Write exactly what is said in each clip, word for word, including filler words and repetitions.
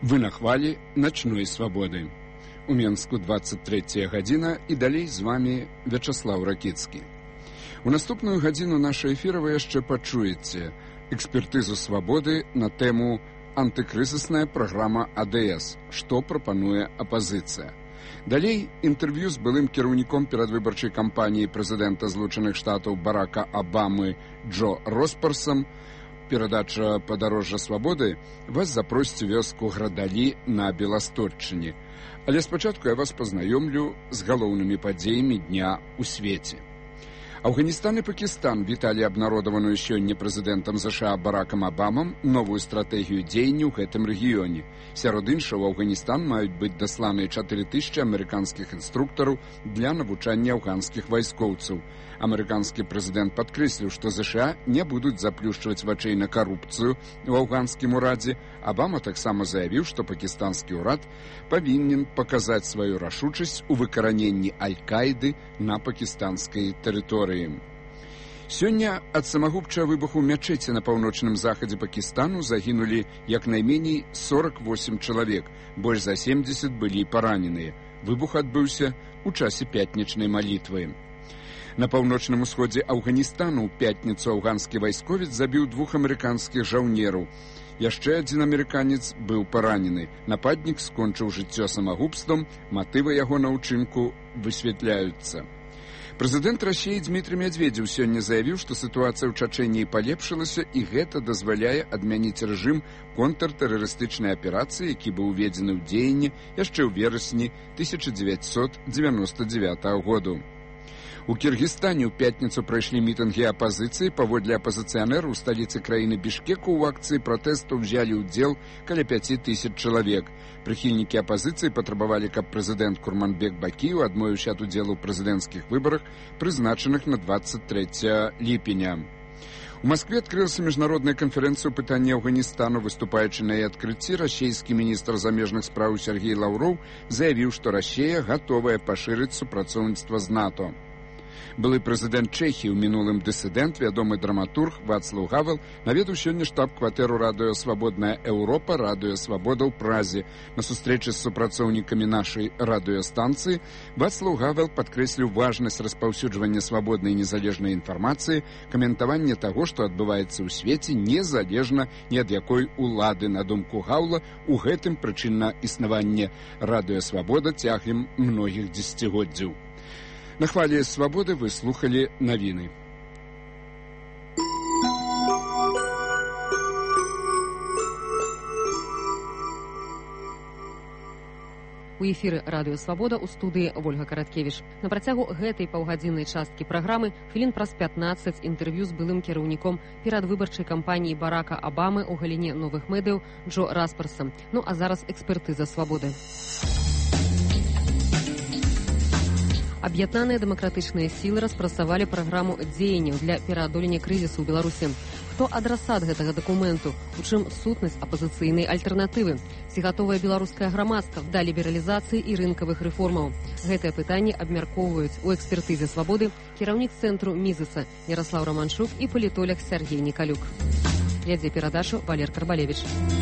Вы на хвалі начной свабоды. У Менску двадцать третья гадзіна і далей з вами Вячаслаў Ракіцкі. У наступную гадзіну нашага эфіра вы яшчэ пачуеце экспертызу свабоды на тэму антыкрызісная праграма А Д С, што прапануе апазіцыя. Далей інтэрв'ю з былым кіраўніком перадвыбарчай кампаніі прэзідэнта Злучаных Штатаў Барака Абамы Джо Роспарсам. Перадача «Падарожжа свабоды» вас запросіць у вёску Градалі на Беласточчыне. Але спачатку я вас пазнаёмлю з галоўнымі падзеямі дня ў свеце. Афганістан і Пакістан віталі абнародаваную сёння прэзідэнтам ЗША Баракам Абамам новую стратэгію дзеяння ў гэтым рэгіёне. Сярод іншага, у Афганістан маюць быць дасланыя чатыры тысячы амерыканскіх інструктараў для навучання афганскіх вайскоўцаў. Амерыканскі прэзідэнт падкрэсліў, што ЗША не будуць заплюшчваць вачэй на карупцыю ў афганскім урадзе. Абама таксама заявіў, што пакістанскі ўрад павінен паказаць сваю рашучасць у выкараненні Аль-Каіды на пакістанскай тэрыторыі. Сёння ад самагубчага выбуху ў мячэці на паўночным захадзе Пакістану загінулі як найменей сорок восемь чалавек, больш за семьдесят былі параненыя. Выбух адбыўся ў часе пятнічнай малітвы. На паўночным усходзе Афганістану ў пятніцу афганскі вайсковец забіў двух амерыканскіх жаўнераў. Яшчэ адзін амерыканец быў паранены. Нападнік скончыў жыццё самагубствам, матывы яго на ўчынку высвятляюцца. Прэзідэнт Расіі Дмітрый Медведзеў сёння заявіў, што сітуацыя ў Чачэніі палепшылася, і гэта дазваляе адмяніць рэжым контртэрарыстычнай аперацыі, які быў уведзены ў дзеянне яшчэ ў верасні тысяча дзевяцьсот дзевяноста дзевятага году. У Кіргізстане ў пятніцу прайшлі мітынгі апазіцыі. Паводле апазіцыянераў у сталіцы краіны Бішкеку ў акцыі пратэсту ўзялі ўдзел каля пяці тысяч чалавек. Прыхільнікі апазіцыі патрабавалі, каб прэзідэнт Курманбек Бакіеў адмовіўся ад удзелу ў прэзідэнцкіх выбарах, прызначаных на двадцать трэцяе ліпеня. У Маскве адкрылася міжнародная канферэнцыя ў пытанні Афганістану. Выступаючы на яе адкрыцці, расійскі міністр замежных спраў Сергей Лаўроў заявіў, што Расія гатовая пашырыць супрацоўніцтва з НАТО. Былы прэзідэнт Чэхіі, у мінулым дысідэнт, вядомы драматург Вацлаў Гавел наведаў сёння штаб-кватэру радыё «Свабодная Еўропа», радыё «Свабода» ў Празе. На сустрэчы з супрацоўнікамі нашай радыёстанцыі Вацлаў Гавел падкрэсліў важнасць распаўсюджвання свабоднай і незалежнай інфармацыі, каментавання таго, што адбываецца ў свеце, незалежна ні ад якой улады. На думку Гаўла, у гэтым прычына існавання радыё «Свабода» цягам многіх дзесяцігоддзяў. На хвалі свабоды вы слухалі навіны. У эфіры радыё «Свабода» ў студыі Вольга Караткевіч. На працягу гэтай паўгадзіннай часткі праграмы хвілін праз пятнаццаць інтэрв'ю з былым кіраўніком перадвыбарчай кампаніі Барака Абамы ў галіне новых медыяў Джо Роспарсам. Ну а зараз экспертыза свабоды. Аб'яднаныя дэмакратычныя сілы распрацавалі праграму дзеянняў для пераадолення крызісу ў Беларусі. Хто адрасат гэтага дакументу? У чым сутнасць апазіцыйнай альтэрнатывы? Ці гатовае беларускае грамадства да лібералізацыі і рынкавых рэформаў? Гэтае пытанне абмяркоўваюць у экспертызе свабоды кіраўнік цэнтру Мізыса Яраслаў Раманчук і палітолог Сергей Нікалюк. Вядзе перадачу Валер Карбалевіч.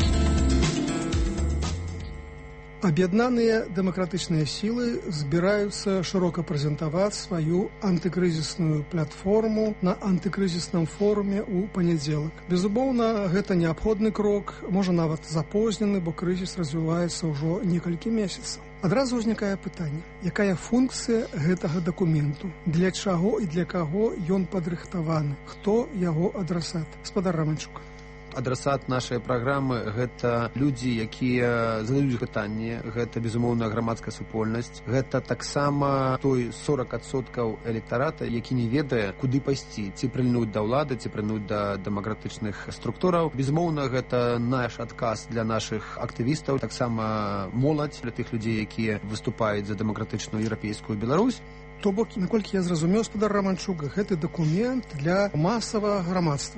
Аб'яднаныя дэмакратычныя сілы збіраюцца шырока прэзентаваць сваю антыкрызісную платформу на антыкрызісным форуме ў панядзелак. Безумоўна, гэта неабходны крок, можа нават запознены, бо крызіс развіваецца ўжо некалькі месяцаў. Адразу ўзнікае пытанне, якая функцыя гэтага дакументу, для чаго і для каго ён падрыхтаваны, хто яго адрасат? Гаспадар Раманчук. Адрасат нашай праграмы – гэта людзі, якія задаюць пытанні, гэта, безумоўна, грамадская супольнасць, гэта таксама той сорок адсоткаў электарата, які не ведае, куды пайсці, ці прыльнуць да ўлады, ці прыльнуць да дэмакратычных структураў. Безумоўна, гэта наш адказ для нашых актывістаў, таксама моладзь, для тых людзей, якія выступаюць за дэмакратычную еўрапейскую Беларусь. То бок, наколькі я зразумеў, гаспадар Раманчук, гэты дакумент для масавага грамадства.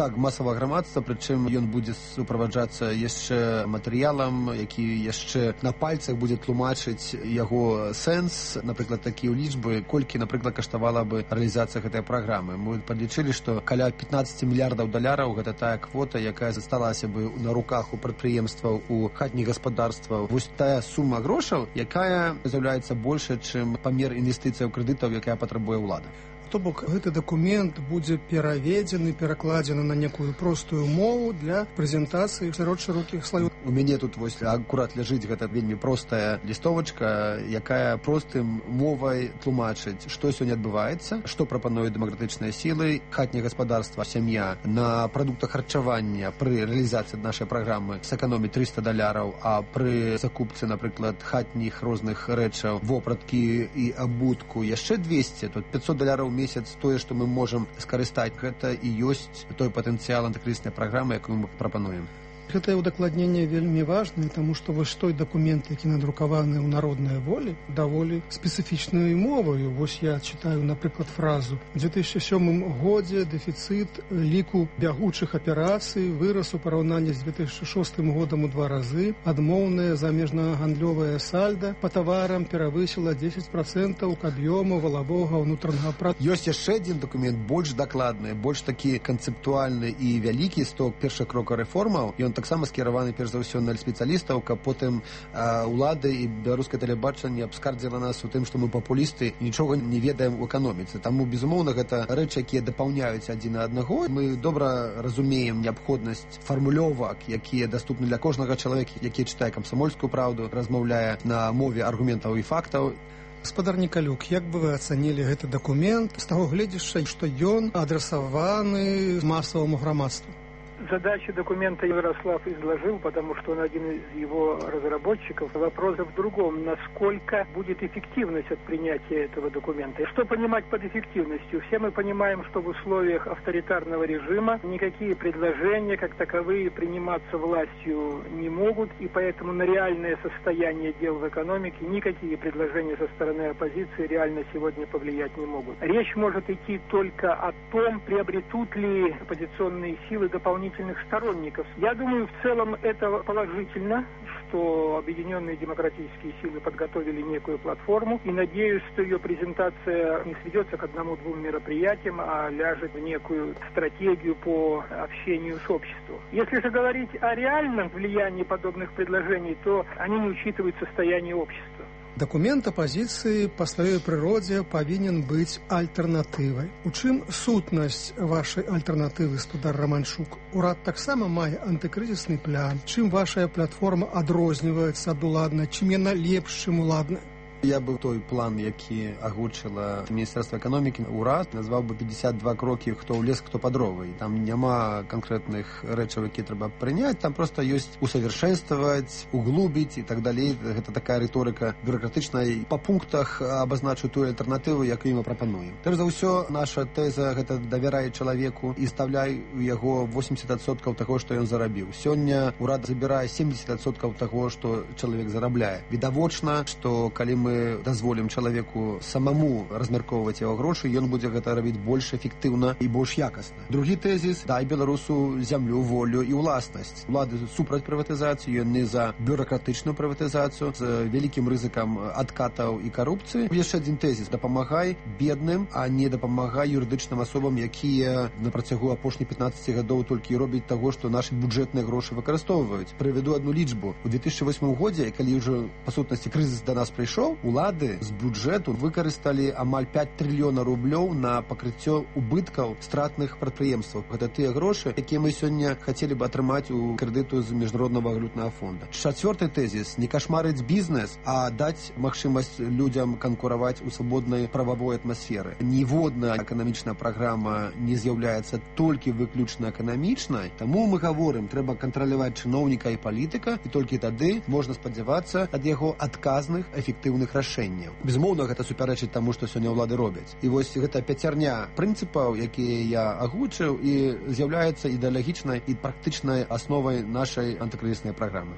Так, масавага грамадства, прычым ён будзе суправаджацца яшчэ матэрыялам, які яшчэ на пальцах будзе тлумачыць яго сэнс, напрыклад, такія лічбы, колькі, напрыклад, каштавала бы рэалізацыя гэтай праграмы. Мы падлічылі, што каля пятнаццаць мільярдаў даляраў гэта тая квота, якая засталася бы на руках у прадпрыемстваў, у хатніх гаспадарстваў. Вось тая сума грошаў, якая з'яўляецца большая, чым памер інвестыцыяў крэдытаў, якая патрабуе ўлада. То бок гэты дакумент будзе пераведзены, перакладзены на некую простую мову для прэзентацыі сярод шырокіх слаёў. У мяне тут вось акурат ляжыць гэта вельмі простая лістовачка, якая простым мовай тлумачыць, што сёння адбываецца, што прапануюць дэмакратычныя сілы, хатняе гаспадарства, сям'я на прадуктах харчавання пры рэалізацыі нашай праграмы сэканоміць трыста даляраў, а пры закупцы, напрыклад, хатніх розных рэчаў, вопраткі і абутку яшчэ двесце, тут пятьсот даляраў месяц, тое, што мы можам скарыстаць, гэта і ёсць той патэнцыял антыкрызіснай праграмы, якую мы прапануем. Гэтае ўдакладненне вельмі важнае, таму што вось той дакумент, які надрукаваны ў народнай волі, даволі спецыфічнай моваю. Вось я читаю, напрыклад, фразу. У две тысячи сёмым годзе дэфіцыт ліку бягучых аперацый вырас у параўнанні з две тысячи шостым годам у два разы. Адмоўнае замежнагандлёвае сальда па таварам перавысіла дзесяць працэнтаў к аб'ёму валавога ўнутранага прадукту. Ёсць яшчэ адзін дакумент, больш дакладны, больш такі канцэптуальны і вялікі сто першых крокаў рэформаў. Ён таксама скіраваны перш за ўсё на спецыялістаў, каб потым э, улады і беларускае тэлебачанне абскардзіла нас у тым, што мы папулісты і нічога не ведаем у эканоміцы. Таму, безумоўна, гэта рэчы, якія дапаўняюць адзін аднаго. Мы добра разумеем неабходнасць фармулёвак, якія даступны для кожнага чалавека, які чытае камсамольскую праўду, размаўляе на мове аргументаў і фактаў. Гаспадар Николюк, як бы вы ацанілі гэты дакумент з таго гледзяшча, што ён адрасаваны масаваму грамадству? Задачи документа Ярослав изложил, потому что он один из его разработчиков. Вопрос в другом, насколько будет эффективность от принятия этого документа. Что понимать под эффективностью? Все мы понимаем, что в условиях авторитарного режима никакие предложения, как таковые, приниматься властью не могут, и поэтому на реальное состояние дел в экономике никакие предложения со стороны оппозиции реально сегодня повлиять не могут. Речь может идти только о том, приобретут ли оппозиционные силы дополнительные сторонников. Я думаю, в целом это положительно, что объединенные демократические силы подготовили некую платформу, и надеюсь, что ее презентация не сведется к одному-двум мероприятиям, а ляжет в некую стратегию по общению с обществом. Если же говорить о реальном влиянии подобных предложений, то они не учитывают состояние общества. Дакумент апозіцыі па сваёй прыродзе павінен быць альтэрнатывай. У чым сутнасць вашай альтэрнатывы, гаспадар Романчук? Урад таксама мае антыкрызісны план. Чым вашая платформа адрозніваецца ад уладнай? Чым яна лепш, чым уладная? Я бы той план, які агучыла Міністэрства эканомікі, урад, назваў бы пятьдесят два крокі, хто ў лес, хто па дровы. Там няма канкрэтных рэчаў, якія трэба прыняць, там проста ёсць усавершэнстваваць, углубіць і так далей. Гэта такая рыторыка бюрократычная. Па пунктах абазначу тую альтэрнатыву, якую мы прапануем. Перш за ўсё, наша тэза гэта давярай чалавеку і стаўляй у яго восемьдесят адсоткаў таго, што ён зарабіў. Сёння урад забірае семьдесят адсоткаў таго, што чалавек зарабляе. Відавочна, што калі мы дазволім чалавеку самому размяркоўваць яго грошы, ён будзе гэта рабіць больш эфектыўна і больш якасна. Другі тэзіс: дай беларусу зямлю, волю і ўласнасць. Улады супраць прыватызацыі, яны за бюрократычную прыватызацыю з вялікім рызыкам адкатаў і карупцыі. Яшчэ адзін тэзіс: дапамагай бедным, а не дапамагай юрыдычным асобам, якія на працягу апошніх пятнаццаці гадоў толькі робяць таго, што нашы бюджэтныя грошы выкарыстоўваюць. Прывяду адну лічбу. У две тысячи восьмым годзе, калі ўжо па сутнасці крызіс да нас прыйшоў, улады з бюджэту выкарысталі амаль пять трыльёнаў рублёў на пакрыццё убыткаў стратных прадпрыемстваў. Гэта тыя грошы, якія мы сёння хацелі бы атрымаць у крэдыту з міжнароднага валютнага фонда. Чацвёрты тэзіс: не кашмарыць бізнес, а даць магчымасць людзям канкураваць у свабоднай прававой атмасферы. Ніводная эканамічная праграма не з'яўляецца толькі выключна эканамічнай, таму мы гаворым, трэба кантраляваць чыноўніка і палітыка, і толькі тады можна спадзявацца ад яго адказных, эфектыўных рашэнняў. Безумоўна, гэта супярэчыць таму, што сёння ўлады робяць. І вось гэта пяцярня прынцыпаў, якія я агучыў, і з'яўляецца ідэалагічнай і практычнай асновай нашай антыкрызіснай праграмы.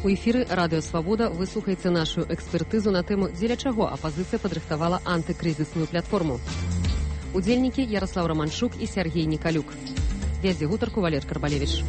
У эфіры радыё Свабода вы слухаеце нашу экспертызу на тэму, дзеля чаго апазіцыя падрыхтавала антыкрызісную платформу. Удзельнікі Ярослав Романчук і Сергей Николюк. Вядзе гутарку Валер Карбалевич.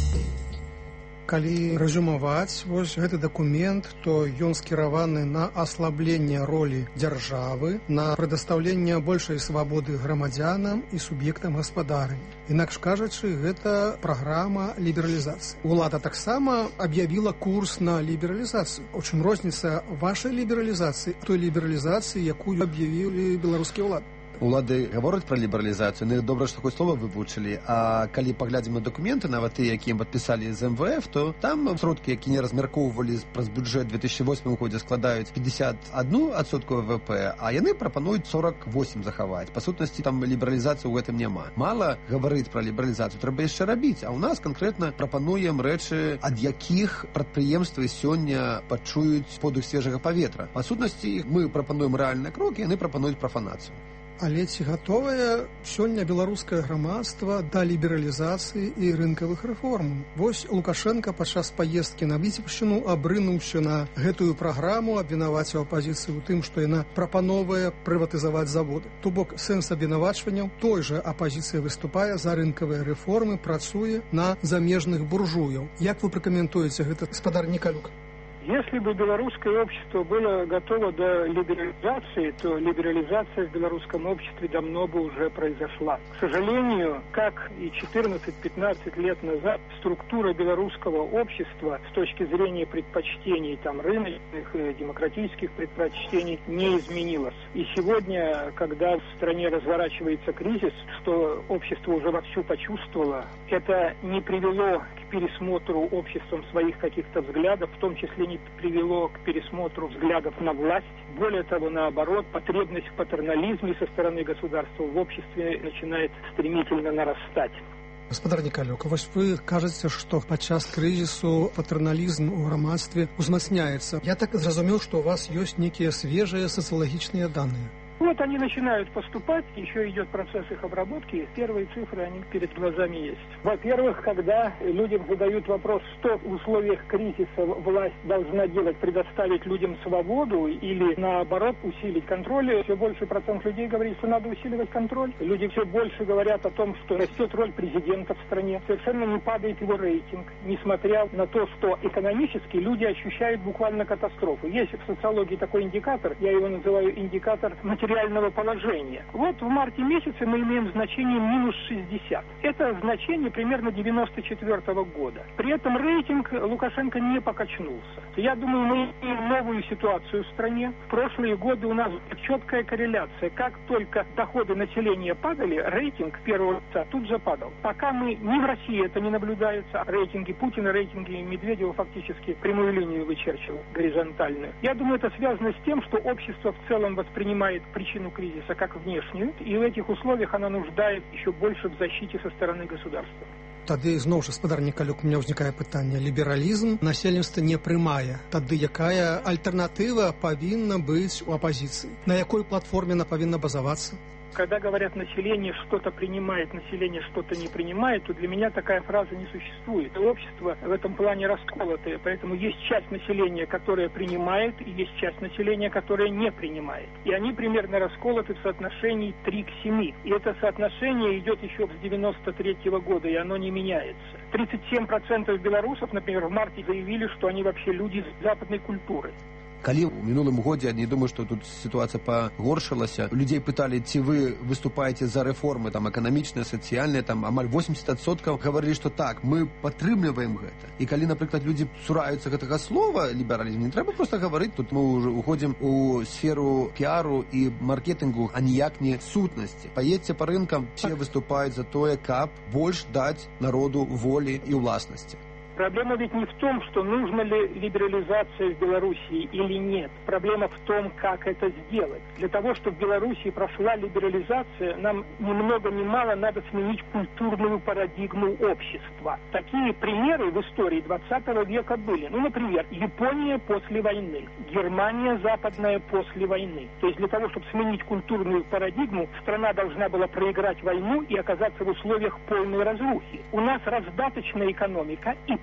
Калі рэзюмаваць вось гэты дакумент, то ён скіраваны на аслабленне ролі дзяржавы, на прадастаўленне большай свабоды грамадзянам і суб'ектам гаспадарання. Інакш кажучы, гэта праграма лібералізацыі. Улада таксама аб'явіла курс на лібералізацыю. У чым розніца вашай лібералізацыі, той лібералізацыі, якую аб'явілі беларускія ўлады? Улады гавораць пра лібералізацыю, ну добра, што хоць слова вывучылі, а калі паглядзім на дакументы, нават тыя, якія падпісалі з эм вэ эф, то там сродкі, якія не размяркоўвалі праз бюджэт две тысячи восьмым годзе, складаюць пятьдесят один адсоток вэ вэ пэ, а яны прапануюць сорок восемь захаваць. Па сутнасці, там лібералізацыі ў гэтым няма. Мала гаварыць пра лібералізацыю, трэба яшчэ рабіць, а ў нас канкрэтна прапануем рэчы, ад якіх прадпрыемствы сёння пачуюць подых свежага паветра. Па сутнасці, мы прапануем рэальныя крокі, яны прапануюць прафанацыю. Але ці гатовае сёння беларускае грамадства да лібералізацыі і рынкавых рэформ? Вось Лукашенко падчас паездкі на Віцебшчыну абрынуўся на гэтую праграму, абвінаваціў апазіцыю ў тым, што яна прапановае прыватызаваць заводы. То бок сэнс абвінавачванняў, той жа апазіцыя выступае за рынкавыя рэформы, працуе на замежных буржуяў. Як вы пракаментуеце гэта, гаспадар Николюк? Если бы белорусское общество было готово до либерализации, то либерализация в белорусском обществе давно бы уже произошла. К сожалению, как и четырнадцать-пятнадцать лет назад, структура белорусского общества с точки зрения предпочтений, там, рыночных и демократических предпочтений, не изменилась. И сегодня, когда в стране разворачивается кризис, что общество уже вовсю почувствовало, это не привело к пересмотру обществом своих каких-то взглядов, в том числе не привело к пересмотру взглядов на власть. Более того, наоборот, потребность в патернализме со стороны государства в обществе начинает стремительно нарастать. Гаспадар Николюк, вось вы кажаце, што падчас крызісу патерналізм у грамадстве узмацняецца. Я так зразумеў, што у вас ёсць нейкія свежыя сацыялагічныя даныя. Вот они начинают поступать, еще идет процесс их обработки, первые цифры, они перед глазами есть. Во-первых, когда людям задают вопрос, что в условиях кризиса власть должна делать, предоставить людям свободу или, наоборот, усилить контроль, все больше процент людей говорит, что надо усиливать контроль. Люди все больше говорят о том, что растет роль президента в стране, совершенно не падает его рейтинг, несмотря на то, что экономически люди ощущают буквально катастрофу. Есть в социологии такой индикатор, я его называю индикатор материального реального положения. Вот в марте месяце мы имеем значение минус шестьдесят. Это значение примерно девяносто четвёртого года. При этом рейтинг Лукашенко не покачнулся. Я думаю, мы имеем новую ситуацию в стране. В прошлые годы у нас четкая корреляция. Как только доходы населения падали, рейтинг первого лица тут же падал. Пока мы ни в России это не наблюдается, рейтинги Путина, рейтинги Медведева фактически прямую линию вычерчивают, горизонтальную. Я думаю, это связано с тем, что общество в целом воспринимает причину кризиса как внешнюю, и в этих условиях она нуждает еще больше в защите со стороны государства. Тады зноў жа, гаспадар Николюк, у меня ўзнікае пытанне. Лібералізм насельніцтва не прымае. Тады якая альтэрнатыва павінна быць у апозіцыі? На якой платформе она павінна базавацца? Когда говорят, население что-то принимает, население что-то не принимает, то для меня такая фраза не существует. Общество в этом плане расколотое, поэтому есть часть населения, которая принимает, и есть часть населения, которая не принимает. И они примерно расколоты в соотношении три к семи. И это соотношение идет еще с девяносто третьего года, и оно не меняется. тридцать семь процентов белорусов, например, в марте заявили, что они вообще люди западной культуры. Калі ў мінулым годзе, я не думаю, што тут сітуацыя пагоршылася, людзей пыталі, ці вы выступаеце за рэформы там эканамічныя, сацыяльныя, там амаль восемьдесят адсоткаў гаварылі, што так, мы падтрымліваем гэта. І калі, напрыклад, людзі цураюцца гэтага слова лібералізм, не трэба проста гаварыць, тут мы ўжо уходзім у сферу піару і маркетынгу, а ніяк не сутнасці. Паедзьце па рынкам, все выступаюць за тое, каб больш даць народу волі і ўласнасці. Проблема ведь не в том, что нужна ли либерализация в Белоруссии или нет. Проблема в том, как это сделать. Для того, чтобы в Белоруссии прошла либерализация, нам ни много ни мало надо сменить культурную парадигму общества. Такие примеры в истории двадцатого века были. Ну, например, Япония после войны, Германия западная после войны. То есть для того, чтобы сменить культурную парадигму, страна должна была проиграть войну и оказаться в условиях полной разрухи. У нас раздаточная экономика и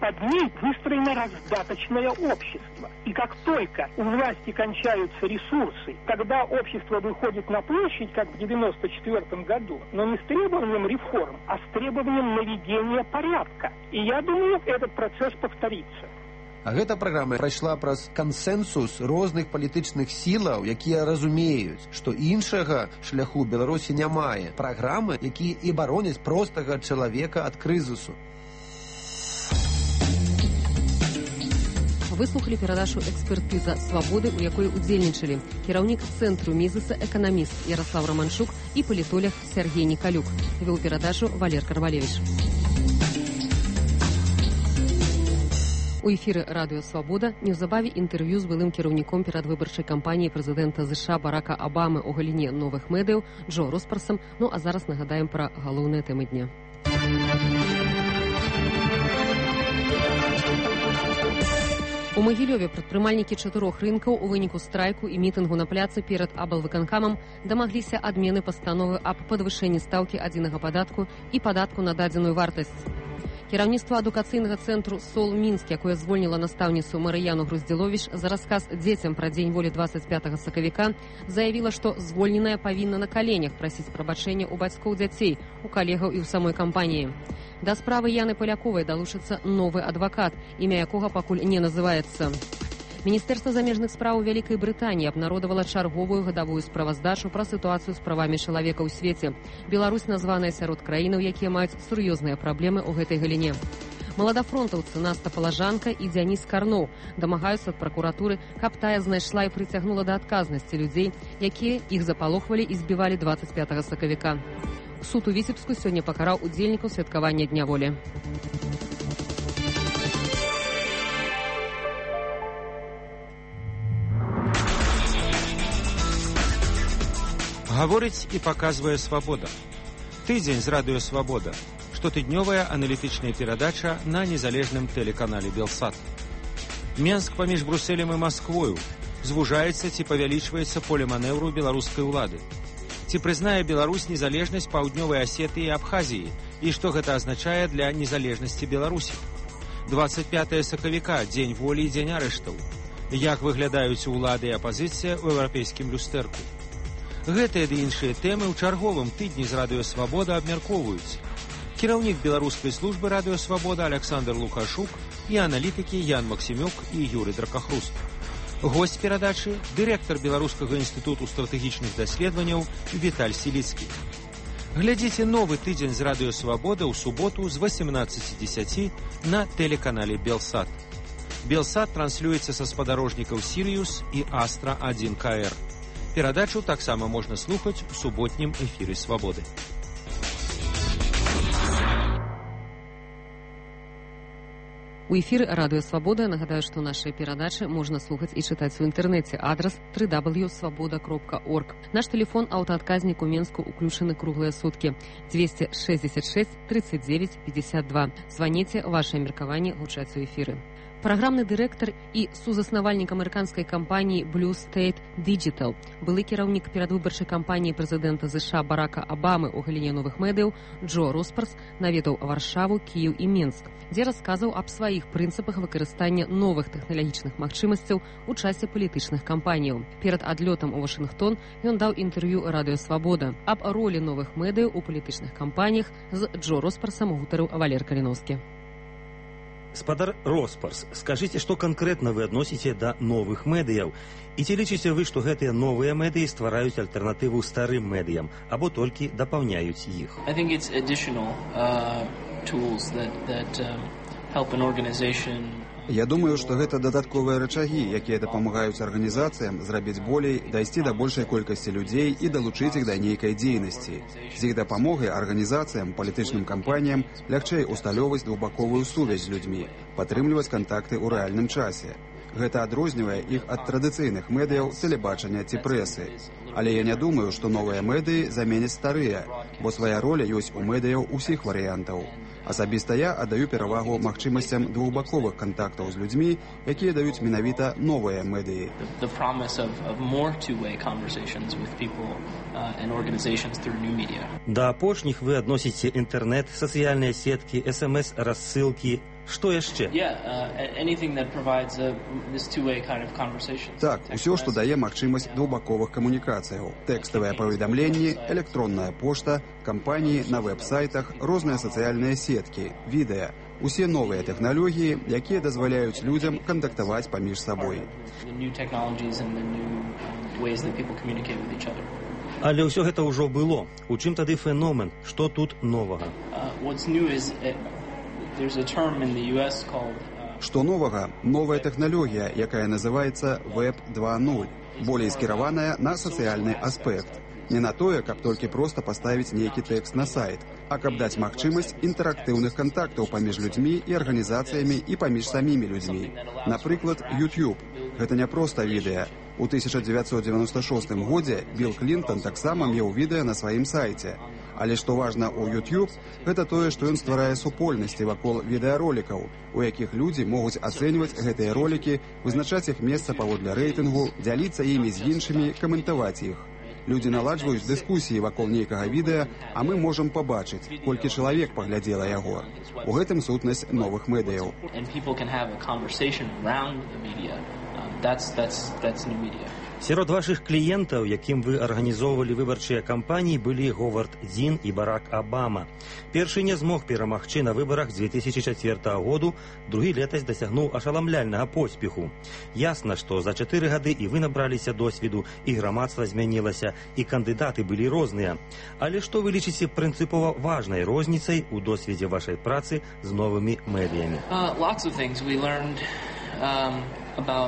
под ней выстроено раздаточное общество. И как только у власти кончаются ресурсы, тогда общество выходит на площадь, как в девяносто четвёртом году, но не с требованием реформ, а с требованием наведения порядка. И я думаю, этот процесс повторится. А гэта праграма прайшла праз кансэнсус розных палітычных сілаў, якія разумеюць, што іншага шляху Беларусі не мае. Праграмы, якія і бароняць простага чалавека ад крызісу. Выслухалі перадачу «Экспертыза свабоды», у якой удзельнічалі кіраўнік цэнтру Мізеса, эканаміст Ярослав Романчук і палітолог Сергей Николюк. Вёў перадачу Валер Карвалевич. У эфіры радыё «Свабода» неўзабаве інтэрв'ю з былым кіраўніком перадвыбарчай кампаніі прэзідэнта ЗША Барака Абамы ў галіне новых медыяў Джо Роспарсам. Ну а зараз нагадаем пра галоўныя тэмы дня. У Магілёве прадпрымальнікі чатырох рынкаў у выніку страйку і мітынгу на пляцы перад аблвыканкамам дамагліся адмены пастановы аб падвышэнні стаўкі адзінага падатку і падатку на дадзеную вартасць. Кіраўніцтва адукацыйнага цэнтру «Сол Мінск», якое звольніла настаўніцу Марыяну Груздзіловіч за расказ дзецям пра дзень волі двадцать пятага сакавіка, заявіла, што звольненая павінна на каленях прасіць прабачэння ў бацькоў дзяцей, у калегаў і ў самой кампаніі. Да справы Яны Паляковай далучыцца новы адвакат, імя якога пакуль не называецца. Міністэрства замежных спраў Вялікай Брытаніі абнародавала чарговую гадавую справаздачу пра сітуацыю з правамі чалавека ў свеце. Беларусь названая сярод краінаў, якія маюць сур'ёзныя праблемы ў гэтай галіне. Маладафронтаўцы Наста Палажанка і Дзяніс Карноў дамагаюцца ад пракуратуры, каб тая знайшла і прыцягнула да адказнасці людзей, якія іх запалохвалі і збівалі двадцать пятага сакавіка. Суд у Віцебску сёння пакараў удзельнікаў святкавання Дня волі. Гаворыць і паказвае «Свабода». Тыдзень з радыё «Свабода». Штотыднёвая аналітычная перадача на незалежным тэлеканале «Белсат». Менск паміж Брусэлем і Масквою. Звужаецца ці павялічваецца поле манэўру беларускай улады. Ці прызнае Беларусь незалежнасць Паўднёвай Асетыі і Абхазіі, і што гэта азначае для незалежнасці Беларусі. двадцать пятага сакавіка, дзень волі і дзень арыштаў. Як выглядаюць улады і апазіцыя ў еўрапейскім люстэрку. Гэтыя ды іншыя тэмы ў чарговым тыдні з радыё «Свабода» абмяркоўваюць. Кіраўнік беларускай службы радыё «Свабода» Александр Лукашук і аналітыкі Ян Максімюк і Юрый Дракахруст. Госць перадачы – дырэктар Беларускага інстытуту стратэгічных даследаванняў Віталь Сіліцкі. Глядзіце новы тыдзень з радыё «Свабода» ў суботу з восемнадцати десяти на тэлеканале «Белсат». «Белсат» транслюецца са спадарожнікаў «Сірыюс» і «Астра один ка эр». Перадачу таксама можна слухаць у суботнім эфіры «Свабоды». У эфіры радыё «Свабода». Нагадаю, што нашыя перадачы можна слухаць і чытаць у інтэрнэце. Адрас дабл ю дабл ю дабл ю крапка свабода крапка орг. Наш тэлефон аўтаадказнік у Менску уключаны круглыя суткі. двести шестьдесят шесть тридцать девять пятьдесят два. Званіце, вашае меркаванне гучаць у эфіры. Праграмны дырэктар і сузаснавальнік амерыканскай кампаніі Blue State Digital, былы кіраўнік перадвыбарчай кампаніі прэзідэнта ЗША Барака Абамы ў галіне новых медыяў Джо Роспарс наведаў Варшаву, Кіеў і Мінск, дзе расказаў аб сваіх прынцыпах выкарыстання новых тэхналагічных магчымасцяў у часе палітычных кампаніяў. Перад адлётам у Вашынгтон ён даў інтэрв'ю радыё «Свабода». Аб ролі новых медыяў у палітычных кампаніях з Джо Роспарсам гутарыў Валер Каліновскі. Спадар Роспарс, скажыце, што канкрэтна вы адносіце да новых медыяў? І ці лічыце вы, што гэтыя новыя медыі ствараюць альтэрнатыву старым медыям, або толькі дапаўняюць іх? I think it's additional uh, tools that, that um, help an organization. Я думаю, што гэта дадатковыя рычагі, якія дапамагаюць арганізацыям зрабіць болей, дайсці да большай колькасці людзей і далучыць іх да нейкай дзейнасці. З іх дапамогай арганізацыям, палітычным кампаніям лягчэй усталёваць двухбаковую сувязь з людзьмі, падтрымліваць кантакты ў рэальным часе. Гэта адрознівае іх ад традыцыйных медыяў, тэлебачання ці прэсы. Але я не думаю, што новыя медыі заменяць старыя, бо свая роля ёсць у медыяў усіх варыянтаў. Асабіста я аддаю перавагу магчымасцям двухбаковых кантактаў з людзьмі, якія даюць менавіта новыя медыі. Да апошніх вы адносіце інтэрнэт, сацыяльныя сеткі, эс эм эс-рассылкі, Што яшчэ? Так, усё, што дае магчымасць двухбаковых камунікацыяў. Тэкставыя паведамленні, электронная пошта, кампаніі на вэб-сайтах, розныя сацыяльныя сеткі, відэа. Усе новыя тэхналогіі, якія дазваляюць людзям кантактаваць паміж сабой. Але ўсё гэта ўжо было. У чым тады феномен? Што тут новага? Што новага? Новая тэхналогія, якая называецца веб два нуль, болей скіраваная на сацыяльны аспект. Не на тое, каб толькі проста паставіць нейкі тэкст на сайт, а каб даць магчымасць інтэрактыўных кантактаў паміж людзьмі і арганізацыямі і паміж самімі людзьмі. Напрыклад, YouTube. Гэта не проста відэа. У тысяча дзевяцьсот дзевяноста шостым годзе Білл Клінтон таксама меў відэа на сваім сайце. Але што важна ў YouTube, гэта тое, што ён стварае супольнасці вакол відэаролікаў, у якіх людзі могуць ацэньваць гэтыя ролікі, вызначаць іх месца паводле рэйтынгу, дзяліцца імі з іншымі, каментаваць іх. Людзі наладжваюць дыскусіі вакол нейкага відэа, а мы можам пабачыць, колькі чалавек паглядзела яго. У гэтым сутнасць новых медыяў. Сярод вашых кліентаў, якім вы арганізоўвалі выбарчыя кампаніі, былі Говард Дзін і Барак Абама. Першы не змог перамагчы на выбарах дзве тысячы чацвёртага году, другі летась дасягнуў ашаламляльнага поспеху. Ясна, што за чатыры гады і вы набраліся досведу, і грамадства змянілася, і кандыдаты былі розныя. Але што вы лічыце прынцыпова важнай розніцай у досведзе вашай працы з новымі медыямі? Uh, lots of things we learned um, about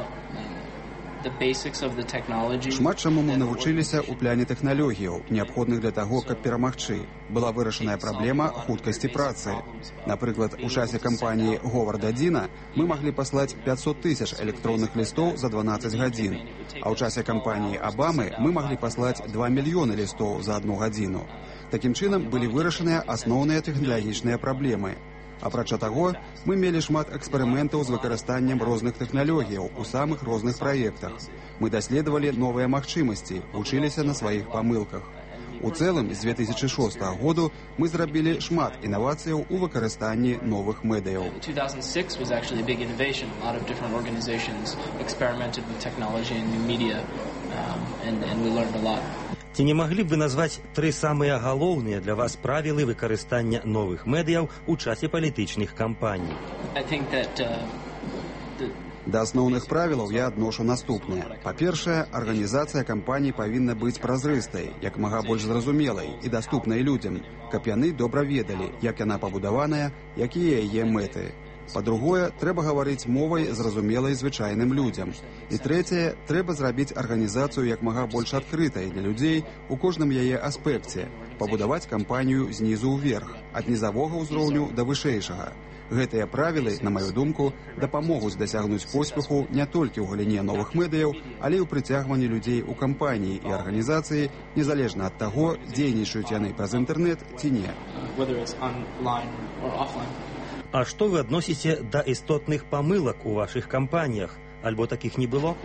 Шмат чаму мы навучыліся ў пляне тэхналогіяў, неабходных для таго, каб перамагчы. Была вырашаная праблема хуткасці працы. Напрыклад, у часе кампаніі Говарда Дзіна мы маглі паслаць пятьсот тысяч электронных лістоў за дванаццаць гадзін, а ў часе кампаніі Абамы мы маглі паслаць два мільёны лістоў за одну гадзіну. Такім чынам былі вырашаныя асноўныя тэхналагічныя праблемы. Апрача таго, мы мелі шмат эксперыментаў з выкарыстаннем розных тэхналогіяў у самых розных праектах. Мы даследавалі новыя магчымасці, вучыліся на сваіх памылках. У цэлым, з дзве тысячы шостага году мы зрабілі шмат інавацыяў у выкарыстанні новых медыяў. two thousand six was actually a big innovation. A lot of different organizations experimented with technology and new media, um, and, and we learned a lot. Ці не маглі б вы назваць тры самыя галоўныя для вас правілы выкарыстання новых медыяў у часе палітычных кампаній? Да асноўных правілаў я адношу наступнае. Па-першае, арганізацыя кампаній павінна быць празрыстай, як мага больш зразумелай і даступнай людзям, каб яны добра ведалі, як яна пабудаваная, якія яе мэты. Па-другое, трэба гаварыць мовай, зразумелай звычайным людзям. І трэцяе, трэба зрабіць арганізацыю як мага больш адкрытай для людзей у кожным яе аспекце, пабудаваць кампанію знізу ўверх, ад нізавога ўзроўню да вышэйшага. Гэтыя правілы, на маю думку, дапамогуць дасягнуць поспеху не толькі ў галіне новых медыяў, але і ў прыцягванні людзей у кампаніі і арганізацыі, незалежна ад таго, дзейнічаюць яны праз інтэрнэт ці не. А што вы адносіце да істотных памылак у вашых кампаніях? Альбо такіх не было?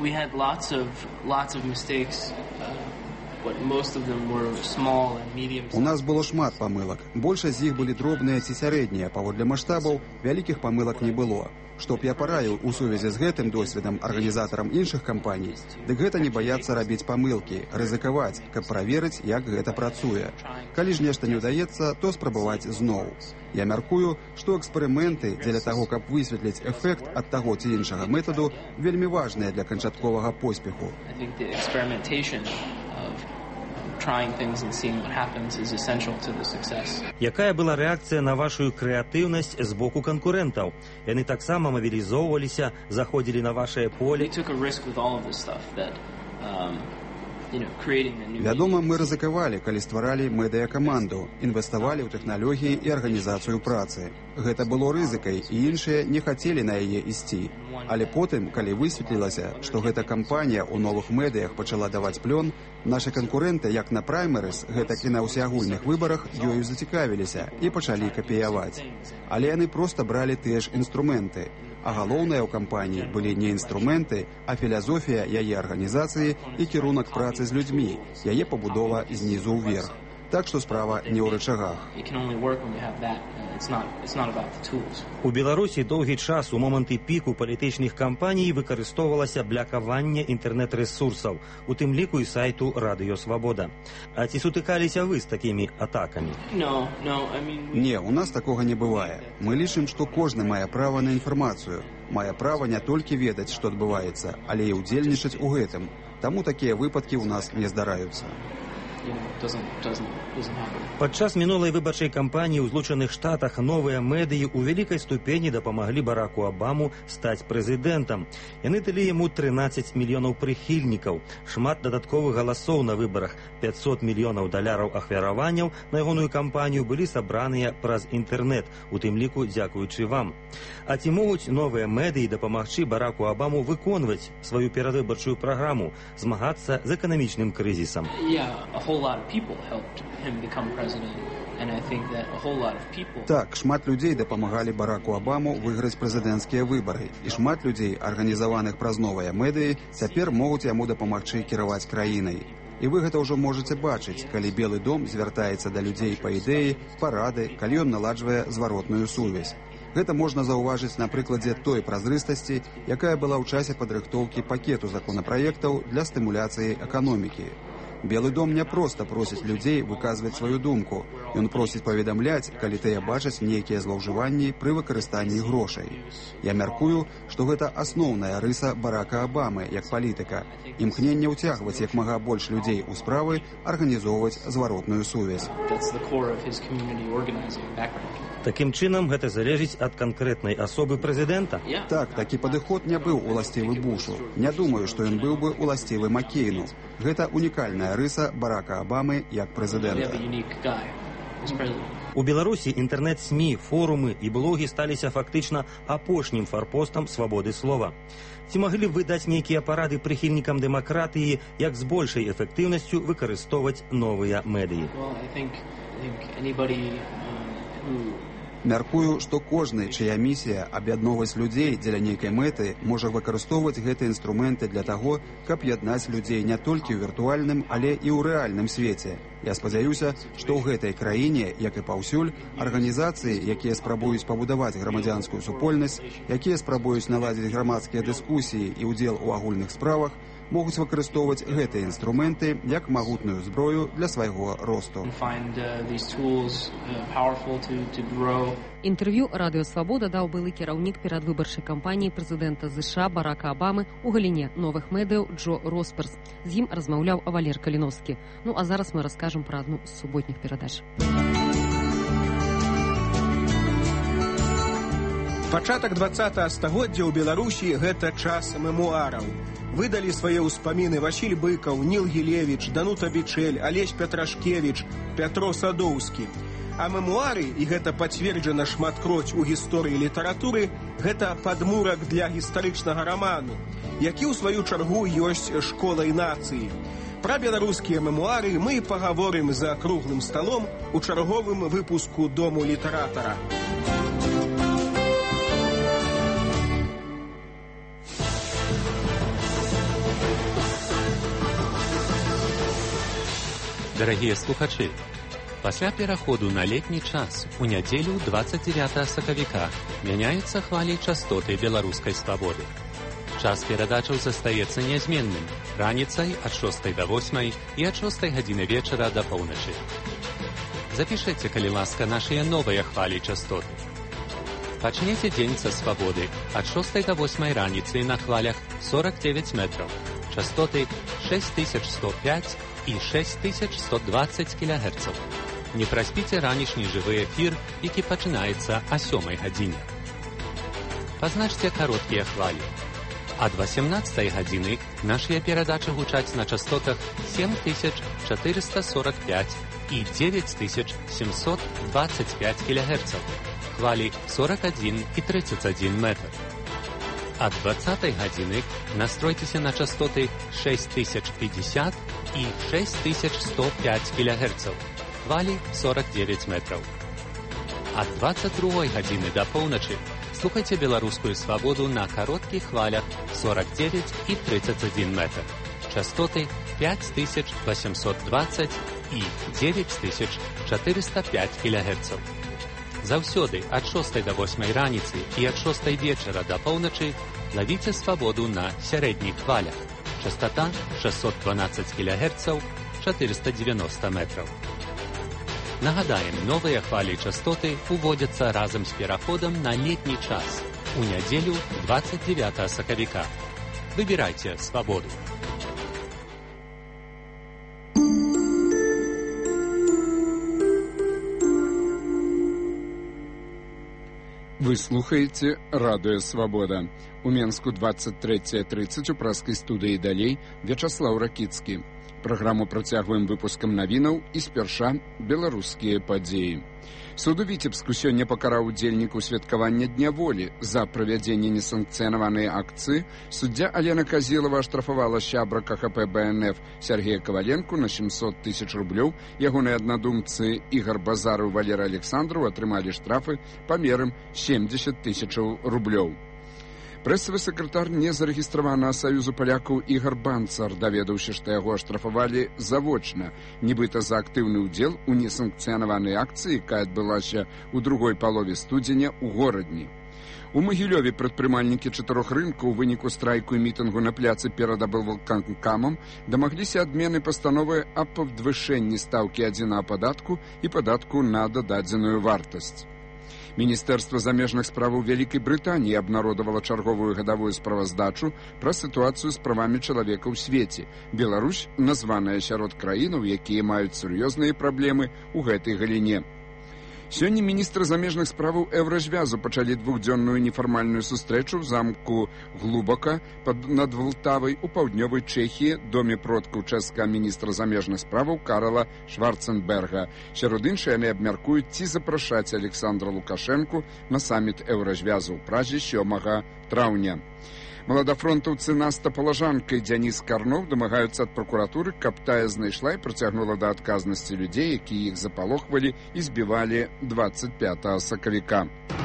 У нас было шмат памылак. Большасць з іх былі дробныя ці сярэднія, паводле маштабаў вялікіх памылак не было. Што б я параіў у сувязі з гэтым досведам арганізатарам іншых кампаній, дык гэта не баяцца рабіць памылкі, рызыкаваць, каб праверыць, як гэта працуе. Калі ж нешта не ўдаецца, то спрабаваць зноў. Я мяркую, што эксперыменты дзеля таго, каб высветліць эфект ад таго ці іншага метаду, вельмі важныя для канчатковага поспеху. Якая была рэакцыя на вашу крэатыўнасць з боку канкурэнтаў? Яны таксама мабілізоўваліся, заходзілі на вашае поле? Вядома, мы рызыкавалі, калі стваралі медыа-каманду, інвеставалі ў тэхналогіі і арганізацыю працы. Гэта было рызыкай, і іншыя не хацелі на яе ісці. Але потым, калі высветлілася, што гэта кампанія ў новых медыях пачала даваць плён, нашы канкурэнты, як на праймерыс, гэтак і на ўсеагульных выбарах, ёю зацікавіліся і пачалі капіяваць. Але яны проста бралі тыя ж інструменты. А галоўнае ў кампаніі былі не інструменты, а філасофія яе арганізацыі і кірунак працы з людзьмі, яе пабудова знізу ўверх. Так што справа не ў рычагах. У Беларусі доўгі час у моманты піку палітычных кампаній выкарыстоўвалася блякаванне інтэрнэт-рэсурсаў, у тым ліку і сайту Радыё Свабода. А ці сутыкаліся вы з такімі атакамі? Не, у нас такога не бывае. Мы лічым, што кожны мае права на інфармацыю. Мае права не толькі ведаць, што адбываецца, але і ўдзельнічаць у гэтым. Таму такія выпадкі ў нас не здараюцца. Падчас мінулай выбарчай кампаніі ў Злучаных Штатах новыя медыі ў вялікай ступені дапамаглі Бараку Абаму стаць прэзідэнтам. Яны далі яму трынаццаць мільёнаў прыхільнікаў, шмат дадатковых галасоў на выбарах, пяцьсот мільёнаў даляраў ахвяраванняў на ягоную кампанію былі сабраныя праз інтэрнэт, у тым ліку дзякуючы вам. А ці могуць новыя медыі дапамагчы Бараку Абаму выконваць сваю перадвыбарчую праграму, змагацца з эканамічным крызісам? Так, шмат людзей дапамагалі Бараку Абаму выйграць прэзідэнцкія выбары, і шмат людзей, арганізаваных праз новыя медыі, цяпер могуць яму дапамагчы кіраваць краінай. І вы гэта ўжо можаце бачыць, калі Белы дом звяртаецца да людзей па ідэі, парады, калі ён наладжвае зваротную сувязь. Гэта можна заўважыць на прыкладзе той празрыстасці, якая была ў часе падрыхтоўкі пакету законапраектаў для стымуляцыі эканомікі. Белы дом не проста просіць людзей выказваць сваю думку. Ён просіць паведамляць, калі тыя бачаць нейкія злоўжыванні пры выкарыстанні грошай. Я мяркую, што гэта асноўная рыса Барака Абамы як палітыка. Імкненне ўцягваць як мага больш людзей у справы, арганізоўваць зваротную сувязь. Такім чынам гэта залежыць ад канкрэтнай асобы прэзідэнта? Так, такі падыход не быў уласцівы Бушу. Не думаю, што ён быў бы уласцівы Маккейну. Гэта унікальная рыса Барака Абамы як прэзідэнта. У Беларусі інтэрнэт-СМІ, форумы і блогі сталіся фактычна апошнім фарпостам свабоды слова. Ці маглі б вы даць нейкія парады прыхільнікам дэмакратыі, як з большай эфектыўнасцю выкарыстоўваць новыя медыі? Мяркую, што кожны, чыя місія аб'ядноўваць людзей дзеля нейкай мэты, можа выкарыстоўваць гэтыя інструменты для таго, каб яднаць людзей не толькі ў віртуальным, але і ў рэальным свеце. Я спадзяюся, што ў гэтай краіне, як і паўсюль, арганізацыі, якія спрабуюць пабудаваць грамадзянскую супольнасць, якія спрабуюць наладзіць грамадскія дыскусіі і ўдзел у агульных справах, могуць выкарыстоўваць гэтыя інструменты як магутную зброю для свайго росту. Інтэрв'ю Радыё Свабода даў былы кіраўнік перадвыбарчай кампаніі прэзідэнта ЗША Барака Абамы ў галіне новых медыяў Джо Росперс. З ім размаўляў Валер Каліновскі. Ну а зараз мы раскажам пра адну з суботніх перадач. Пачатак дваццатага стагоддзя ў Беларусі гэта час мемуараў. Выдалі свае ўспаміны Васіль Быкаў, Ніл Гілевіч, Данута Бичэль, Алесь Петрашкевіч, Пятро Садоўскі. А мемуары, і гэта пацверджана шматкроць у гісторыі літаратуры, гэта падмурак для гістарычнага раману, які ў сваю чаргу ёсць школай нацыі. Пра беларускія мемуары мы пагаворым за круглым сталом у чарговым выпуску Дому літаратара. Дарагія слухачы, пасля пераходу на летні час у нядзелю дваццаць дзевятага сакавіка мяняюцца хвалі частоты беларускай свабоды. Час перадачаў застаецца нязменным раніцай ад шостай да восьмай і ад шостай гадзіны вечара да поўначы. Запішыце, калі ласка, нашыя новыя хвалі частоты. Пачнеце дзень са свабоды ад шостай да восьмай раніцы на хвалях сорок девять метраў, частоты шесть тысяч сто пять і шесть тысяч сто двадцать кілогерцаў. Не праспіце ранішні жывы эфір, які пачынаецца о сёмай гадзіне. Пазначце кароткія хвалі. Ад восемнадцатай гадзіны нашыя перадачы гучаць на частотах семь тысяч четыреста сорок пять і девять тысяч семьсот двадцать пять кілогерцаў. Хвалі сорок один і тридцать один метр. Ад двадцатай гадзіны настройцеся на частоты шесть тысяч пятьдесят і шесть тысяч сто пять кілогерцаў. Хвалі сорок девять метраў. Ад двадцать другой гадзіны да поўначы слухайце беларускую свабоду на кароткіх хвалях сорок девять і тридцать один метр. Частоты пять тысяч восемьсот двадцать і дзевяць тысяч чатырыста пяць кілагерцаў. Заўсёды ад шостай да восьмай раніцы і ад шостай вечара да поўначы лавіце свабоду на сярэдніх хвалях. Частота шестьсот дванадцать кілагерцаў, чатырыста девяносто метраў. Нагадаем, новыя хвалі частоты уводзяцца разам з пераходам на летні час у нядзелю двадцать девятого сакавіка. Выбірайце свабоду. Вы слухаеце радыё «Свабода». У Менску двадцать третье тридцать у праскай студыі далей Вячаслаў Ракіцкі. Праграму працягваем выпускам навінаў і спярша беларускія падзеі. Суд у Віцебску сёння пакараў удзельнікаў святкавання Дня волі. За правядзенне несанкцыянаванай акцыі суддзя Алена Казілава аштрафавала сябра ка ха пэ бэ эн эф Сергея Каваленку на семьсот тысяч рублёў. Ягоныя аднадумцы Ігар Базару і Валера Александраў атрымалі штрафы памерам семьдесят тысячаў рублёў. Прэсавы сакратар незарэгістраванага саюзу палякаў Ігар Банцар даведаўся, што яго аштрафавалі завочна, нібыта за актыўны ўдзел у несанкцыянаванай акцыі, якая адбылася ў другой палове студзеня ў горадні. У Магілёве прадпрымальнікі чатырох рынкаў у выніку страйку і мітынгу на пляцы перад аблвыканкамам дамагліся адмены пастановы аб падвышэнні стаўкі адзінага падатку і падатку на дададзеную вартасць. Міністэрства замежных справаў Вялікай Брытаніі абнародавала чарговую гадавую справаздачу пра сітуацыю з правамі чалавека ў свеце. Беларусь названая сярод краінаў, якія маюць сур'ёзныя праблемы ў гэтай галіне. Сёння міністры замежных справаў Еўразвязу пачалі двухдзённую нефармальную сустрэчу ў замку Глубака над Валтавай у паўднёвай Чэхіі, доме продкаў чэшскага міністра замежных справаў Карла Шварценберга. Сярод іншых яны абмяркуюць, ці запрашаць Александра Лукашэнку на саміт Еўразвязу ў Празе сёмага траўня. Маладафронтаўцы Наста Палажанка і Дзяніс Карноў дамагаюцца ад пракуратуры, каб тая знайшла і прыцягнула да адказнасці людзей, якія іх запалохвалі і збівалі двадцать пятого сакавіка.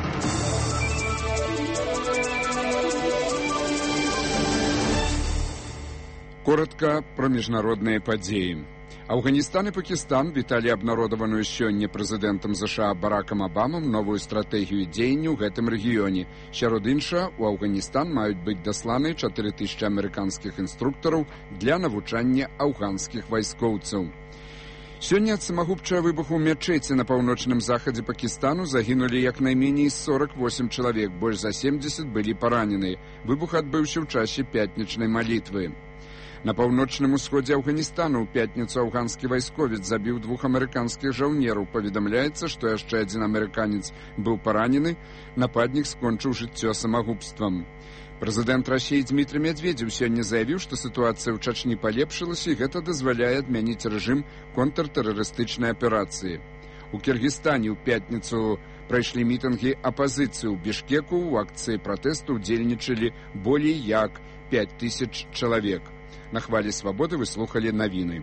Коротка пра міжнародныя падзеі. Афганістан і Пакістан віталі абнародаваную сёння прэзідэнтам ЗША Баракам Абамам новую стратэгію дзеяння ў гэтым рэгіёне. Сярод іншага, у Афганістан маюць быць дасланы чатыры тысячы амерыканскіх інструктараў для навучання афганскіх вайскоўцаў. Сёння ад самагубчага выбуху ў мячэці на паўночным захадзе Пакістану загінулі як найменей сорок восемь чалавек, больш за семьдесят былі параненыя. Выбух адбыўся ў часе пятнічнай малітвы. На паўночным усходзе Афганістану ў пятніцу афганскі вайсковец забіў двух амерыканскіх жаўнераў. Паведамляецца, што яшчэ адзін амерыканец быў паранены, нападнік скончыў жыццё самагубствам. Прэзідэнт Расіі Дмітрый Медведзеў сёння заявіў, што сітуацыя ў Чачні палепшылася, і гэта дазваляе адмяніць рэжым контртэрарыстычнай аперацыі. У Кіргізстане ў пятніцу прайшлі мітынгі апазіцыі. У Бішкеку ў акцыі пратэсту ўдзельнічалі болей як пять тысяч чалавек. На хвалі свабоды вы слухалі навіны.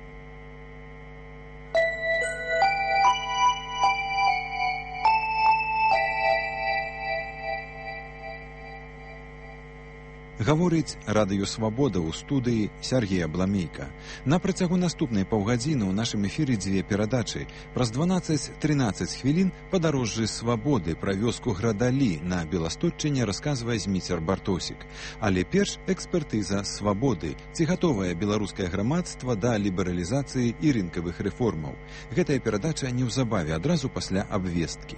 Гаворыць радыё «Свабода» ў студыі Сергея Бламейка. На працягу наступнай паўгадзіны ў нашым эфіры дзве перадачы. Праз дванаццаць трынаццаць хвілін падарожжы свабоды пра вёску Градалі на Беластотчыне расказвае Зміцер Бартосік. Але перш экспертыза свабоды. Ці гатовае беларускае грамадства да лібералізацыі і рынкавых рэформаў. Гэтая перадача неўзабаве адразу пасля абвесткі.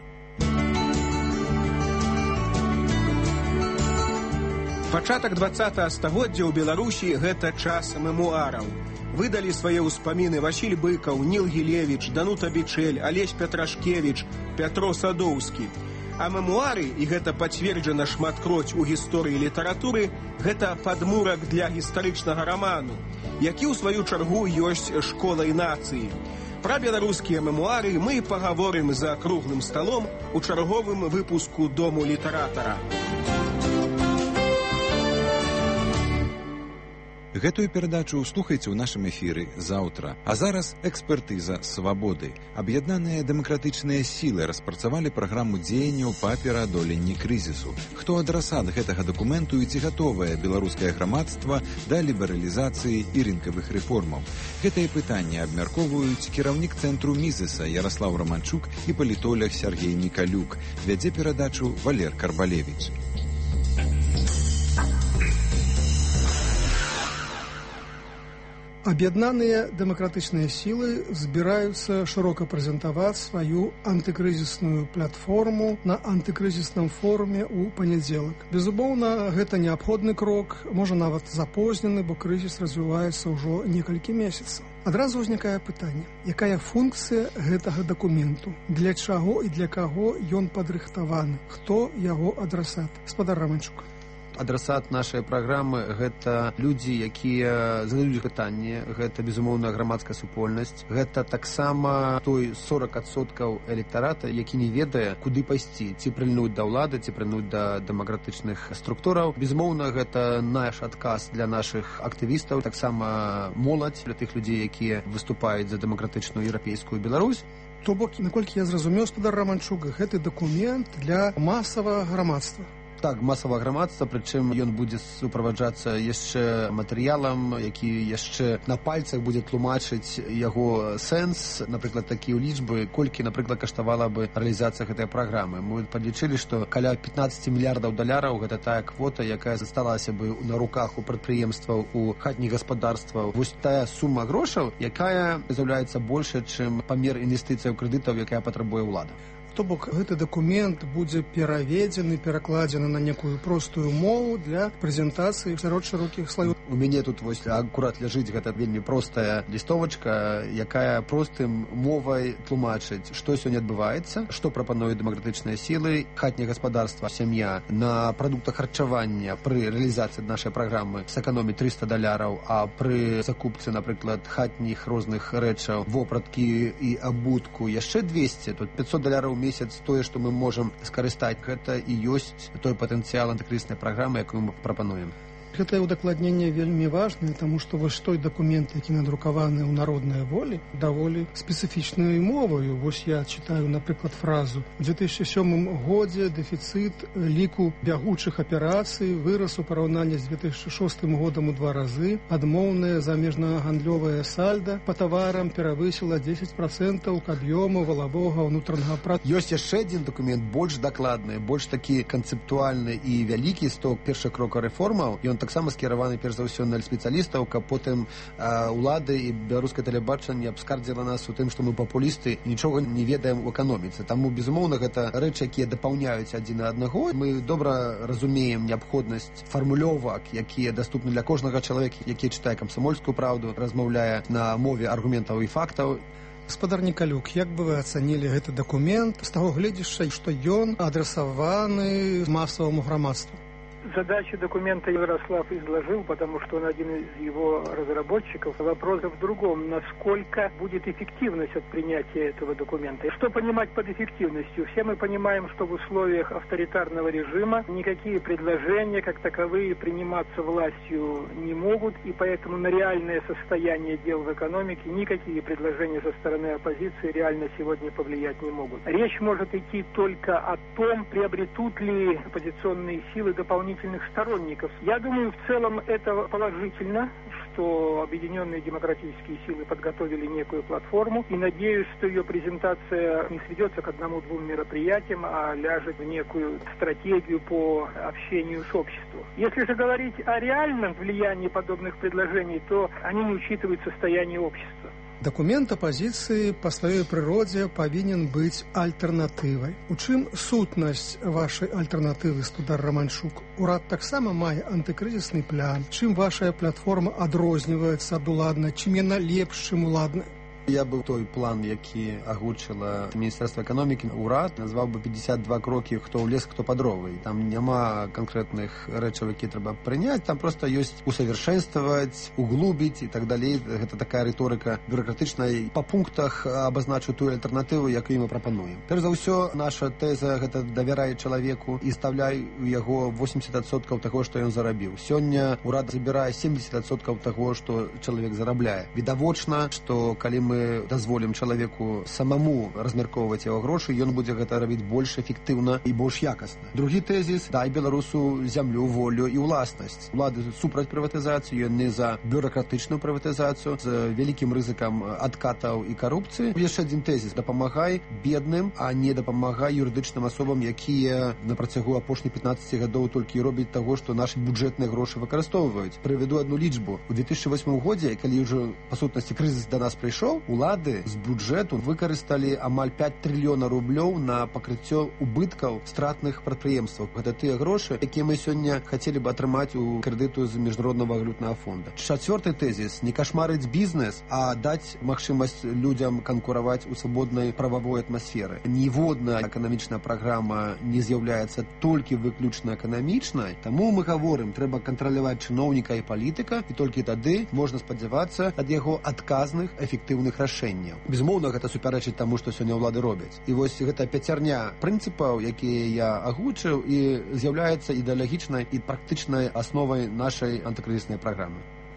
Пачатак двадцатага стагоддзя ў Беларусі гэта час мемуараў. Выдалі свае ўспаміны Васіль Быкаў, Ніл Гілевіч, Данута Бічэль, Алесь Петрашкевіч, Пятро Садоўскі. А мемуары, і гэта пацверджана шматкроць у гісторыі літаратуры, гэта падмурак для гістарычнага раману, які ў сваю чаргу ёсць школай нацыі. Пра беларускія мемуары мы пагаворым за круглым сталом у чарговым выпуску Дому літаратара. Гэтую перадачу слухайце ў нашым эфіры заўтра. А зараз экспертыза свабоды. Аб'яднаныя дэмакратычныя сілы распрацавалі праграму дзеянняў па пераадоленні крызісу. Хто адрасат гэтага дакументу і ці гатовае беларускае грамадства да лібералізацыі і рынкавых рэформаў? Гэтае пытанне абмяркоўваюць кіраўнік цэнтру Мізеса Яраслаў Романчук і палітолог Сергей Мікалюк. Вядзе перадачу Валер Карбалевіч. Аб'яднаныя дэмакратычныя сілы збіраюцца шырока прэзентаваць сваю антыкрызісную платформу на антыкрызісным форуме ў панядзелак. Безумоўна, гэта неабходны крок, можа нават запознены, бо крызіс развіваецца ўжо некалькі месяцаў. Адразу ўзнікае пытанне, якая функцыя гэтага дакументу, для чаго і для каго ён падрыхтаваны, хто яго адрасат? Гаспадар Романчук. Адрасат нашай праграмы – гэта людзі, якія задаюць пытанне, гэта, безумоўна, грамадская супольнасць, гэта таксама той сорок адсоткаў электарата, які не ведае, куды пайсці, ці прыльнуць да ўлады, ці прыльнуць да дэмакратычных структураў. Безумоўна, гэта наш адказ для нашых актывістаў, таксама моладзь, для тых людзей, якія выступаюць за дэмакратычную еўрапейскую Беларусь. То бок, наколькі я зразумеў, гаспадар Романчук, гэты дакумент для масавага грамадства. Так, масавага грамадства, прычым ён будзе суправаджацца яшчэ матэрыялам, які яшчэ на пальцах будзе тлумачыць яго сэнс, напрыклад, такія лічбы, колькі, напрыклад, каштавала бы рэалізацыя гэтай праграмы. Мы падлічылі, што каля пятнаццаць мільярдаў даляраў гэта тая квота, якая засталася бы на руках у прадпрыемстваў, у хатніх гаспадарстваў. Вось тая сума грошаў, якая з'яўляецца большая, чым памер інвестыцыяў крэдытаў, якая патрабуе ўлада. То бок, гэты дакумент будзе пераведзены, перакладзены на некую простую мову для прэзентацыі сярод шырокіх слаёў. У мяне тут вось акурат ляжыць гэта вельмі простая лістовачка, якая простым мовай тлумачыць, што сёння адбываецца, што прапануюць дэмакратычныя сілы, хатняе гаспадарства, сям'я на прадуктах харчавання пры рэалізацыі нашай праграмы сэканоміць трыста даляраў, а пры закупцы, напрыклад, хатніх розных рэчаў, вопраткі і абутку яшчэ двесце, тут пятьсот даляраў месяц тое, што мы можам скарыстаць, гэта і ёсць той патэнцыял антыкрызіснай праграмы, якую мы прапануем. Гэтае ўдакладненне вельмі важнае, таму што вось той дакумент, які надрукаваны ў народнай волі, даволі спецыфічнай моваю. Вось я читаю, напрыклад, фразу. У две тысячи сёмым годзе дэфіцыт ліку бягучых аперацый вырас у параўнанні з две тысячи шостым годам у два разы. Адмоўнае замежна-гандлёвае сальда па таварам перавысіла дзесяць працэнтаў к аб'ёму валавога ўнутранага прадукту. Ёсць яшчэ адзін дакумент, больш дакладны, больш такі канцэптуальны і вялікі сток першых крокаў рэформаў. Ён таксама скіраваны перш за ўсё на спецыялістаў, каб потым э, улады і беларускае тэлебачанне абскардзіла нас у тым, што мы папулісты і нічога не ведаем у эканоміцы. Таму, безумоўна, гэта рэчы, якія дапаўняюць адзін аднаго. Мы добра разумеем неабходнасць фармулёвак, якія даступны для кожнага чалавека, які чытае камсамольскую праўду, размаўляе на мове аргументаў і фактаў. Гаспадар Мікалюк, як бы вы ацанілі гэты дакумент з таго гледзяшча, што ён адрасаваны масаваму грамадству? Задачу документа Ярослав изложил, потому что он один из его разработчиков. Вопрос в другом, насколько будет эффективность от принятия этого документа. И что понимать под эффективностью? Все мы понимаем, что в условиях авторитарного режима никакие предложения как таковые приниматься властью не могут, и поэтому на реальное состояние дел в экономике никакие предложения со стороны оппозиции реально сегодня повлиять не могут. Речь может идти только о том, приобретут ли оппозиционные силы дополнительные сторонников. Я думаю, в целом это положительно, что объединенные демократические силы подготовили некую платформу, и надеюсь, что ее презентация не сведется к одному-двум мероприятиям, а ляжет в некую стратегию по общению с обществом. Если же говорить о реальном влиянии подобных предложений, то они не учитывают состояние общества. Дакумент апозіцыі па сваёй прыродзе павінен быць альтэрнатывай. У чым сутнасць вашай альтэрнатывы, гаспадар Романчук? Урад таксама мае антыкрызісны план. Чым вашая платформа адрозніваецца ад уладнай? Чым яна лепш, чым уладная? Я бы той план, які агучыла Міністэрства эканомікі, урад, назваў бы пятьдесят два крокі, хто ў лес, хто па дровы. Там няма канкрэтных рэчаў, які трэба прыняць, там проста ёсць усавершэнстваваць, углубіць і так далей. Гэта такая рыторыка бюрократычная. Па пунктах абазначу тую альтэрнатыву, якую мы прапануем. Перш за ўсё, наша тэза гэта давярай чалавеку і стаўляй у яго восемьдесят адсоткаў таго, што ён зарабіў. Сёння урад забірае семьдесят адсоткаў таго, што чалавек зарабляе. Відавочна, што калі мы дазволім чалавеку самому размяркоўваць яго грошы, ён будзе гэта рабіць больш эфектыўна і больш якасна. Другі тэзіс: дай беларусу зямлю, волю і ўласнасць. Улады супраць прыватызацыі, яны за бюрократычную прыватызацыю з вялікім рызыкам адкатаў і карупцыі. Яшчэ адзін тэзіс: дапамагай бедным, а не дапамагай юрыдычным асобам, якія на працягу апошніх пятнаццаці гадоў толькі робяць таго, што нашы бюджэтныя грошы выкарыстоўваюць. Прывяду адну лічбу. У две тысячи восьмым годзе, калі ўжо па сутнасці крызіс да нас прыйшоў, улады з бюджэту выкарысталі амаль пять трыльёнаў рублёў на пакрыццё убыткаў стратных прадпрыемстваў. Гэта тыя грошы, якія мы сёння хацелі б атрымаць у крэдыту з міжнароднага валютнага фонда. Чацвёрты тэзіс: не кашмарыць бізнес, а даць магчымасць людзям канкураваць у свабоднай прававой атмасферы. Ніводная эканамічная праграма не з'яўляецца толькі выключна эканамічнай, таму мы гаворым, трэба кантраляваць чыноўніка і палітыка, і толькі тады можна спадзявацца ад яго адказных, эфектыўных рашэнняў. Безумоўна, гэта супярэчыць таму, што сёння ўлады робяць. І вось гэта пяцярня прынцыпаў, якія я агучыў, і з'яўляецца ідэалагічнай і практычнай асновай нашай антыкрызіснай праграмы.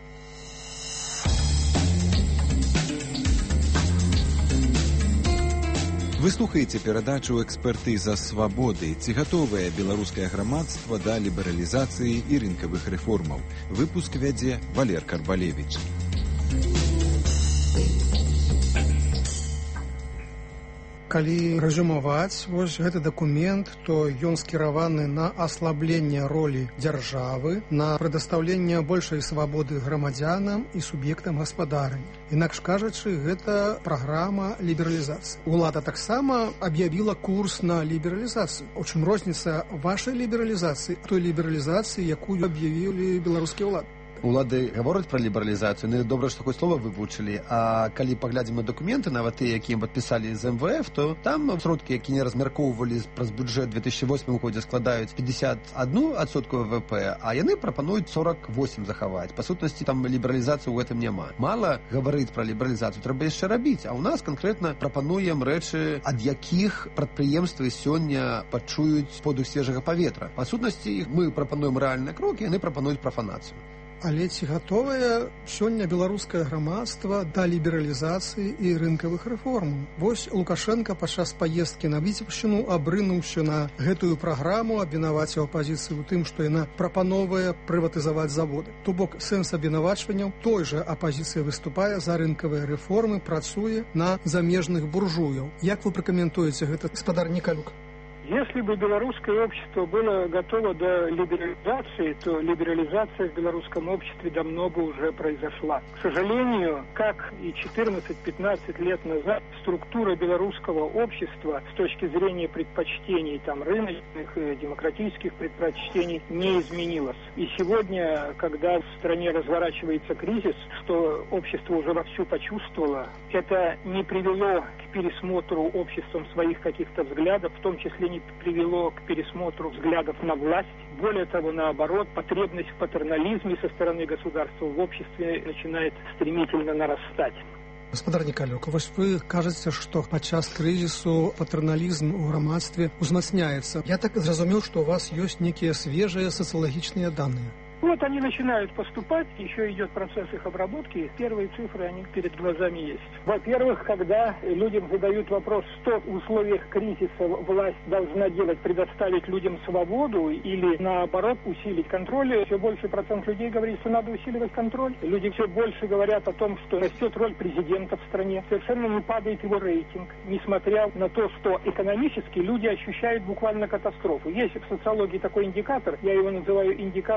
Вы слухаеце перадачу «Экспертыза свабоды». Ці гатовае беларускае грамадства да лібералізацыі і рынкавых рэформаў? Выпуск вядзе Валер Карбалевіч. Калі рэзюмаваць вось гэты дакумент, то ён скіраваны на аслабленне ролі дзяржавы, на прадастаўленне большай свабоды грамадзянам і суб'ектам гаспадарання. Інакш кажучы, гэта праграма лібералізацыі. Улада таксама аб'явіла курс на лібералізацыю. У чым розніца вашай лібералізацыі той лібералізацыі, якую аб'явілі беларускія ўлады? Улады гавораць пра лібералізацыю, ну добра, што такое слова вывучылі, а калі паглядзім на дакументы, нават тыя, якія падпісалі з эм вэ эф, то там сродкі, якія не размяркоўвалі праз бюджэт две тысячи восьмым годзе, складаюць пятьдесят один адсоток вэ вэ пэ, а яны прапануюць сорок восемь захаваць. Па сутнасці, там лібералізацыі ў гэтым няма. Мала гаварыць пра лібералізацыю, трэба яшчэ рабіць, а ў нас канкрэтна прапануем рэчы, ад якіх прадпрыемствы сёння пачуюць подых свежага паветра. Па сутнасці, мы прапануем рэальныя крокі, яны прапануюць прафанацыю. Але ці гатовае сёння беларускае грамадства да лібералізацыі і рынкавых рэформаў? Вось Лукашенко падчас паездкі на Віцебшчыну абрынуўся на гэтую праграму, абвінаваціў апазіцыю ў тым, што яна прапановае прыватызаваць заводы. То бок сэнс абвінавачванняў: той жа апазіцыя выступае за рынкавыя рэформы, працуе на замежных буржуяў. Як вы пракаментуеце гэта, гаспадар Николюк? Если бы белорусское общество было готово до либерализации, то либерализация в белорусском обществе давно бы уже произошла. К сожалению, как и четырнадцать-пятнадцать лет назад, структура белорусского общества с точки зрения предпочтений, там, рыночных, демократических предпочтений, не изменилась. И сегодня, когда в стране разворачивается кризис, что общество уже вовсю почувствовало, это не привело к пересмотру обществом своих каких-то взглядов, в том числе не привело к пересмотру взглядов на власть. Более того, наоборот, потребность в патернализме со стороны государства в обществе начинает стремительно нарастать. Гаспадар Николюк, вось вы кажаце, што падчас крызісу патерналізм у грамадстве узмацняецца. Я так зразумеў, што у вас ёсць некія свежыя сацыялагічныя даныя. Вот они начинают поступать, еще идет процесс их обработки, первые цифры, они перед глазами есть. Во-первых, когда людям задают вопрос, что в условиях кризиса власть должна делать, предоставить людям свободу или, наоборот, усилить контроль, все больше процент людей говорит, что надо усиливать контроль. Люди все больше говорят о том, что растет роль президента в стране, совершенно не падает его рейтинг, несмотря на то, что экономически люди ощущают буквально катастрофу. Есть в социологии такой индикатор, я его называю индикатор материального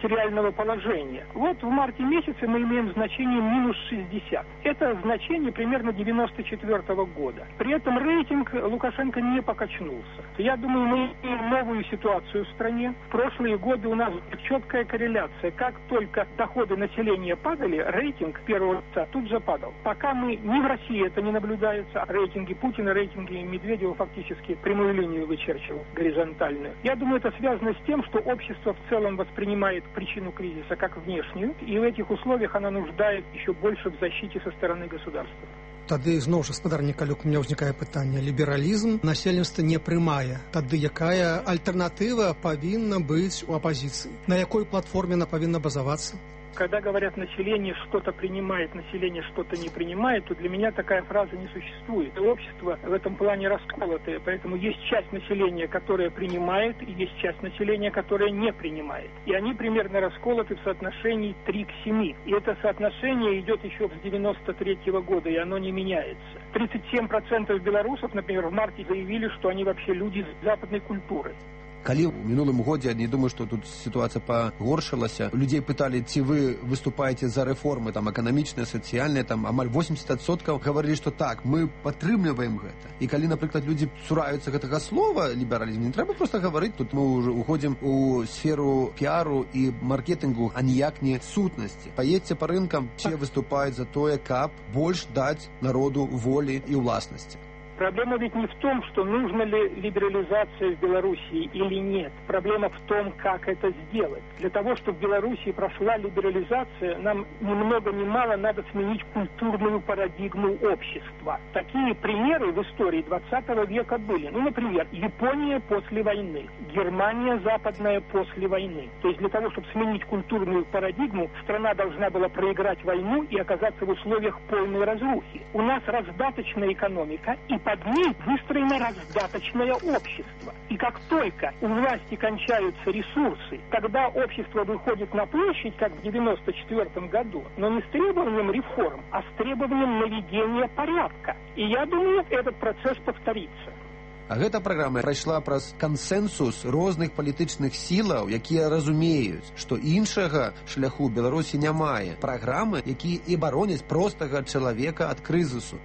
материального положения. Вот в марте месяце мы имеем значение минус шестьдесят. Это значение примерно девяносто четвёртого года. При этом рейтинг Лукашенко не покачнулся. Я думаю, мы имеем новую ситуацию в стране. В прошлые годы у нас четкая корреляция. Как только доходы населения падали, рейтинг первого лица тут же падал. Пока мы ни в России это не наблюдается, а рейтинги Путина, рейтинги Медведева фактически прямую линию вычерчивал, горизонтальную. Я думаю, это связано с тем, что общество в целом воспринимает причину кризиса как внешнюю, и в этих условиях она нуждает еще больше в защите со стороны государства. Тады зноў жа гаспадар Некалюк, у меня ўзнікае пытанне. Лібералізм насельніцтва не прымае. Тады якая альтэрнатыва павінна быць у апазіцыі? На якой платформе она павінна базавацца? Когда говорят, население что-то принимает, население что-то не принимает, то для меня такая фраза не существует. Общество в этом плане расколотое, поэтому есть часть населения, которая принимает, и есть часть населения, которая не принимает. И они примерно расколоты в соотношении три к семи. И это соотношение идет еще с девяносто третьего года, и оно не меняется. тридцать семь процентов белорусов, например, в марте заявили, что они вообще люди с западной культурой. Калі ў мінулым годзе, я не думаю, што тут сітуацыя пагоршылася, людзей пыталі, ці вы выступаеце за рэформы там эканамічныя, сацыяльныя, там амаль восемьдесят адсоткаў гаварылі, што так, мы падтрымліваем гэта. І калі, напрыклад, людзі цураюцца гэтага слова лібералізм, не трэба проста гаварыць, тут мы ўжо уходзім у сферу піару і маркетынгу, а ніяк не сутнасці. Паедзьце па рынкам, все выступаюць за тое, каб больш даць народу волі і ўласнасці. Проблема ведь не в том, что нужна ли либерализация в Белоруссии или нет. Проблема в том, как это сделать. Для того, чтобы в Белоруссии прошла либерализация, нам ни много ни мало надо сменить культурную парадигму общества. Такие примеры в истории двадцатого века были. Ну, например, Япония после войны, Германия западная после войны. То есть для того, чтобы сменить культурную парадигму, страна должна была проиграть войну и оказаться в условиях полной разрухи. У нас раздаточная экономика, и под ней выстроено раздаточное общество. И как только у власти кончаются ресурсы, тогда общество выходит на площадь, как в девяносто четвёртом году, но не с требованием реформ, а с требованием наведения порядка. И я думаю, этот процесс повторится. А гэта праграма прайшла праз кансэнсус розных палітычных сілаў, якія разумеюць, што іншага шляху Беларусі не мае. Праграмы, якія і бароняць простага чалавека ад крызісу.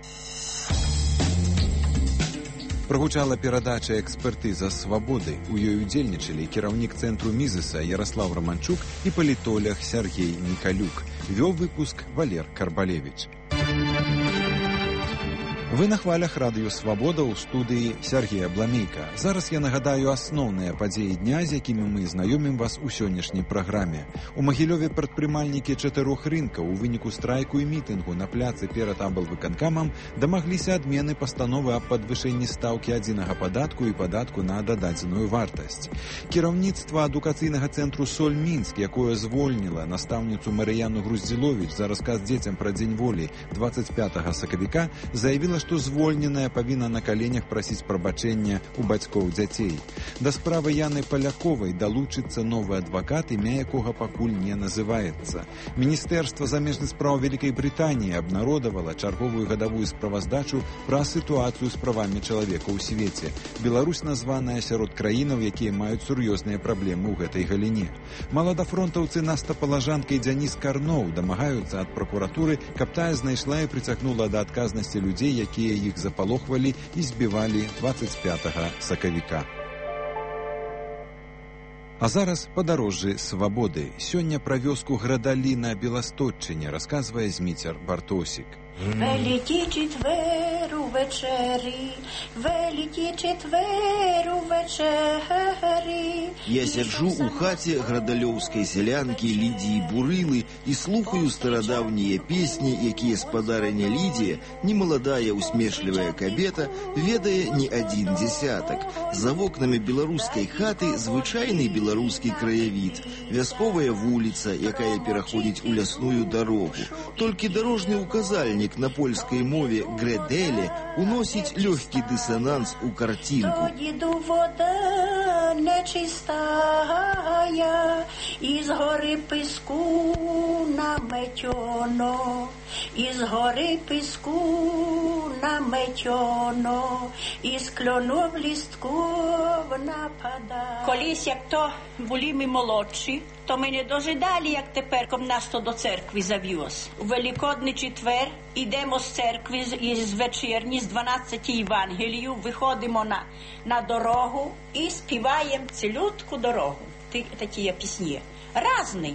Прогучала перадача «Экспертыза свабоды». У ёй удзельнічалі кіраўнік цэнтру Мізеса Ярослав Романчук і палітолог Сергей Некалюк. Вёў выпуск Валер Карбалевич. Вы на хвалях радыё «Свабода» ў студыі Сергея Бламейка. Зараз я нагадаю асноўныя падзеі дня, з якімі мы знаёмім вас у сённяшняй праграме. У Магілёве прадпрымальнікі чатырох рынкаў у выніку страйку і мітынгу на пляцы перад аблвыканкамам дамагліся адмены пастановы аб падвышэнні стаўкі адзінага падатку і падатку на дададзеную вартасць. Кіраўніцтва адукацыйнага цэнтру «Соль Мінск», якое звольніла настаўніцу Марыяну Груздзіловіч за расказ дзецям пра дзень волі двадцать пятага сакавіка, заявіла, што звольненая павінна на каленях прасіць прабачэння у бацькоў дзяцей. Да справы Яны Паляковай далучыцца новы адвакат, імя якога пакуль не называецца. Міністэрства замежных спраў Вялікай Брытаніі абнародавала чарговую гадавую справаздачу пра сітуацыю з правамі чалавека ў свеце. Беларусь названая сярод краінаў, якія маюць сур'ёзныя праблемы ў гэтай галіне. Маладафронтаўцы Наста Палажанка і Дзяніс Карноў дамагаюцца ад пракуратуры, каб тая знайшла і прыцягнула да адказнасці людзей, якія іх запалохвалі і збівалі двадцать пятага сакавіка. А зараз падарожжы свабоды. Сёння пра вёску Градалі на Беластотчыне расказвае Зміцер Бартосік. Великі четвер увечері, великі четвер увечері. Я сяджу у хаце градалёўскай сялянкі Лідіі Бурылы і слухаю старадаўнія песні, якія спадарыня Лідія, немаладая усмешлівая кабета, ведае не адзін дзесятак. За вокнамі беларускай хаты звычайны беларускі краявід, вясковая вуліца, якая пераходзіць у лясную дарогу. Толькі дарожны указальнік на польскай мове «грэдэле» уносіць лёгкі дысананс у картинку. Діду вода нечистая, із гори піску наметьоно, із гори піску заметьоно, із кльону в лістков напада. Колись, як то були ми молодші, то ми не дожидали, як тепер, ком нас то до церкви зав'юз. У Великодний четвер йдемо з церкви, із вечірні, з дванадцяти Євангелію, виходимо на, на дорогу і співаємо цілютку дорогу. Такі є пісні. Разний.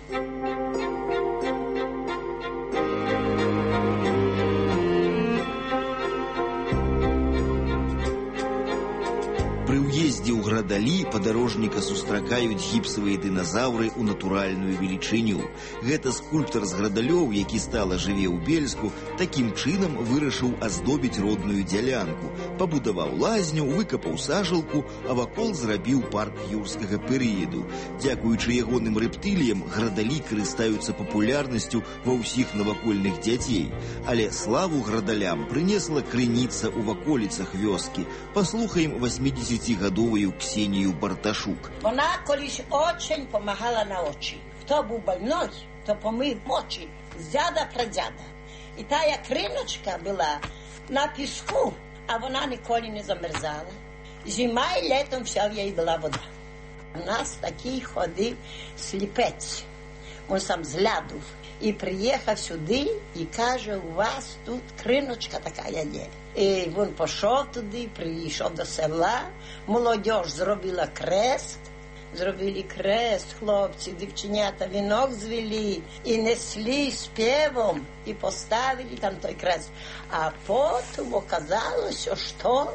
При ўездзе ў Градалі падарожніка сустракаюць гіпсавыя дыназаўры ў натуральную велічыню. Гэта скульптар з Градалёў, які стала жыве ў Бельску, такім чынам вырашыў аздобіць родную дзялянку. Пабудаваў лазню, выкапаў сажалку, а вакол зрабіў парк юрскага перыяду. Дзякуючы ягоным рэптыліям, Градалі карыстаюцца папулярнасцю ва ўсіх навакольных дзяцей. Але славу Градалям прынесла крыніца ў ваколіцах вёскі. Паслухаем восьмидесятигодовую Ксению Барташук. Вона колись очень помагала на очі. Хто був больной, то помив очі з дяда прадяда. І тая криночка була на піску, а вона ніколи не замерзала. Зима і літом вся в їй була вода. У нас такий ходив сліпець. Він сам з ляду. І приїхав сюди і каже, у вас тут криночка така є. І він пішов туди, прийшов до села, молодь зробила крест, зробили крест, хлопці, дівченята, вінок звели і несли співом і поставили там той крест. А потім оказалося, що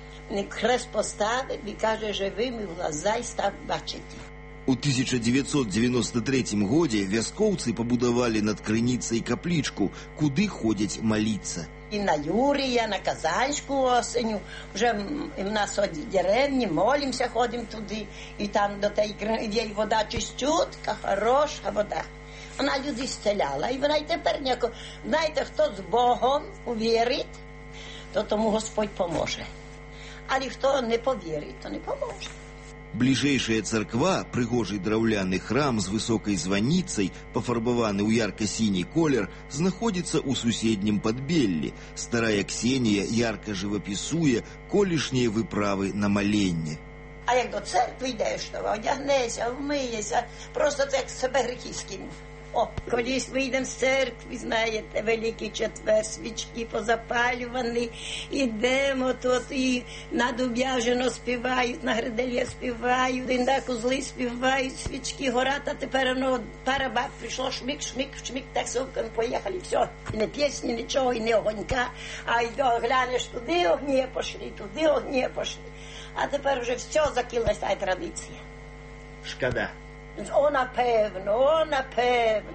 крест поставив і каже, живими в глаза і став бачити. У тысяча девятьсот девяносто третьем годзе вяскоўцы пабудавалі над крыніцай каплічку, куды ходзяць маліцца. І на Юрія, на Казанську осеню, вже в нас від деревні, молимося, ходимо туди, і там до тієї є вода чистютка, хороша вода. Вона людей зціляла, і вона й тепер ніяко, знаєте, хто з Богом увірить, то тому Господь поможе. Але хто не повірить, то не поможе. Бліжэйшая царква, прыгожы драўляны храм з высокай званіцай, пафарбаваны ў ярка-сіні колер, знаходзіцца ў суседнім Падбеллі. Старая Ксенія ярка жывапісуе колішнія выправы на маленне. А як до церкви йдеш, то одягнешся, вмиєшся, просто так себе гріхи скинув. О, колись вийдемо з церкви, знаєте, Великий четвер, свічки позапалювані, ідемо тут і на Дуб'яжино співають, на Градалі співають, і на Козли співають, свічки горять, а тепер воно, пара баб прийшло, шмик, шмик, шмик, так суком поїхали, все. І не пісні, нічого, і не огонька, а й глянеш туди огні пошли, туди огні пошли. А тепер вже все закилась та традиція. Шкода. О, напевно, о, напевно.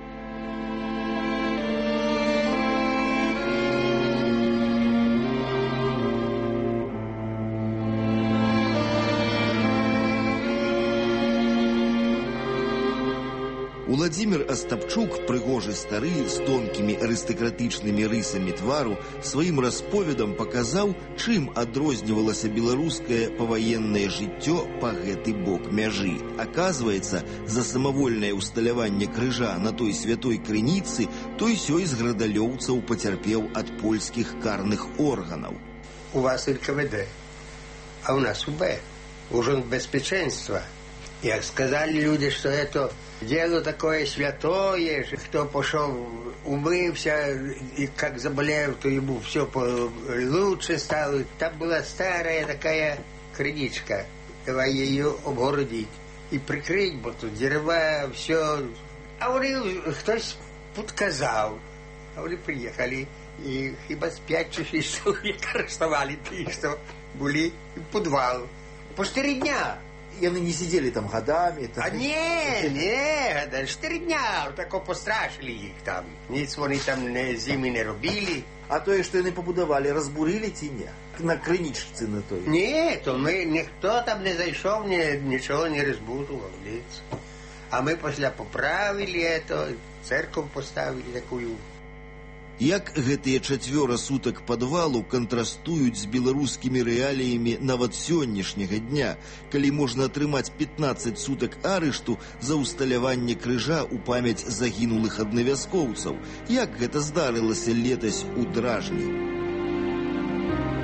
Уладзімір Астапчук, прыгожы стары, з тонкімі арыстакратычнымі рысамі твару, сваім расповедам паказаў, чым адрознівалася беларускае паваеннае жыццё па гэты бок мяжы. Аказваецца, за самавольнае ўсталяванне крыжа на той святой крыніцы той сёй з градалёўцаў пацярпеў ад польскіх карных органаў. У вас эл ка вэ дэ, а у нас у бэ. Ужин безпеченства. Як сказали люди, что это дело такое святое, что кто пошел, умылся, и как заболел, то ему все лучше стало. Там была старая такая крыничка. Давай ее обгородить и прикрыть, бо тут дерева, все. А вони хтось подказав. А вони приїхали, і хіба з п'ять чи шість чоловік арештували ті, що були в підвал. По чотири дня. И они не сидели там годами? А не, не, чотири дня, тако пострашили їх там. Ніц вони там не, зими не робили. А то, що вони побудували, розбурили ті ні? На криничці на той? Ні, то ми, ніхто там не зайшов, ні, нічого не розбудував. А ми після поправили это, церковь поставили такую. Як гэтыя чацвёра сутак падвалу кантрастуюць з беларускімі рэаліямі нават сённяшняга дня, калі можна атрымаць пятнаццаць сутак арышту за ўсталяванне крыжа ў памяць загінулых аднавяскоўцаў. Як гэта здарылася летась у Дражні?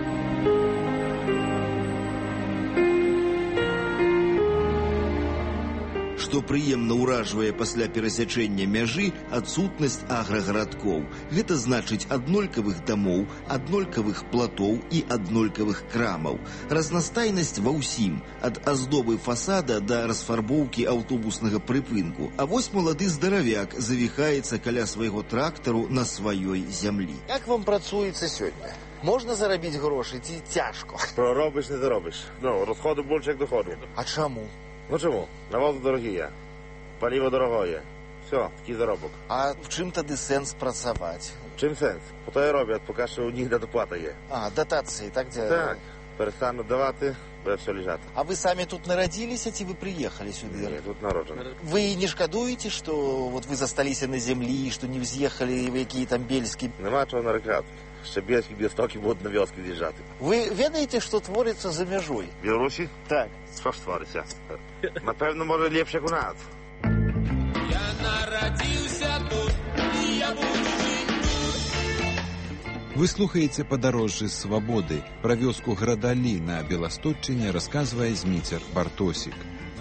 што прыемна ўражвае пасля перасячэння мяжы, адсутнасць аграгарадкоў. Гэта значыць аднолькавых дамоў, аднолькавых платоў і аднолькавых крамаў. Разнастайнасць ва ўсім, ад аздобы фасада да расфарбоўкі аўтобуснага прыпынку. А вось малады здаравяк завіхаецца каля свайго трактару на сваёй зямлі. Як вам працуецца сёння? Можна зарабіць грошы ці цяжко? Проробиш, не заробиш. Ну, розходу більше, як доходу. А чому? Ну чому? Навози дорогі, паліво дорогое. Все, такий заробок. А в чим тоді сенс працювати? В чим сенс? По то і роблять, поки що у них доплата є. А, дотації, так? Де... Так, перестануть давати, буде все лежати. А ви самі тут народилися, чи ви приїхали сюди? Ні, тут народжений. Ви не шкодуєте, що вот ви засталися на землі, що не вз'їхали в які там бельські? Нема чого нарекати. Ще бельські білостоки будуть на вёски з'їжджати. Ви ведаєте, що твориться за межою? В Білорусі? Так. Що ж твориться? Напевно, може, ліпше, як у нас. Я народився тут, і я буду жити тут. Вы слухаеце падарожжы свабоды. Пра вёску Градалі на Беластотчыне расказвае Зміцер Бартосік.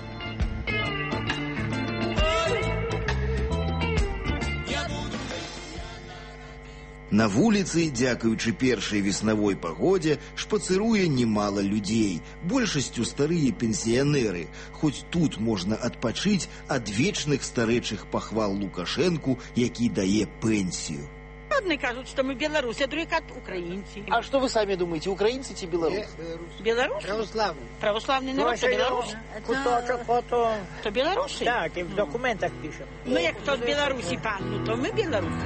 На вуліцы, дзякуючы першай веснавой пагодзе, шпацыруе немало людзей, большасцю старыя пенсіянеры. Хоць тут можна адпачыць ад вечных старэчых пахвал Лукашэнку, які дае пенсію. Одни кажуть, що ми білоруси, а другі кажуть українці. А що ви самі думаєте, українці чи білоруси? Білоруси? Православні. Православний народ, то білоруси. Кусочок фото. То білоруси? Так, і в документах пишемо. Ну, як хто з Білорусі пахнуть, то ми білоруси.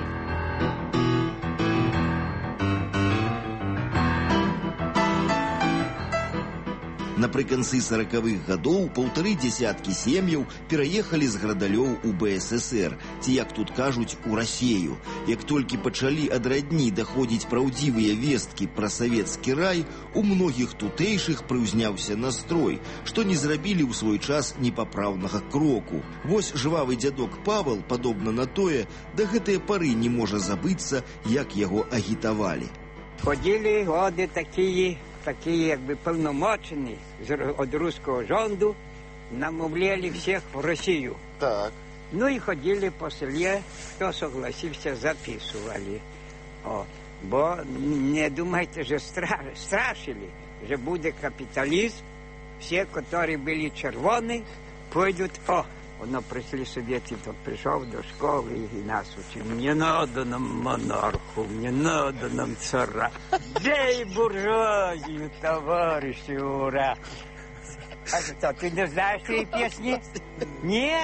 Напрыканцы саракавых гадоў паўтары дзесяткі сем'яў пераехалі з Градалёў у Бэ Эс Эс Эр, ці, як тут кажуць, у Расею. Як толькі пачалі ад радні даходзіць праўдзівыя весткі пра савецкі рай, у многіх тутэйшых прыўзняўся настрой, што не зрабілі ў свой час непапраўнага кроку. Вось жвавы дзядок Павел, падобна на тое, да гэтай пары не можа забыцца, як яго агітавалі. Ходили годи такі, такі якби повномочені від руського rządu, намовляли всіх в Росію. Так. Ну і ходили по селі, хто согласився, записували. О, бо не думайте, що стра... страшили, що буде капіталізм, всі, які були червоні, пойдуть, о, воно прийшли совєти, то прийшов до школи і нас учив. Не надо нам монарху, не надо нам цара. Дей буржуазію, товариші, ура! А що, ти не знаєш цієї пісні? Ні?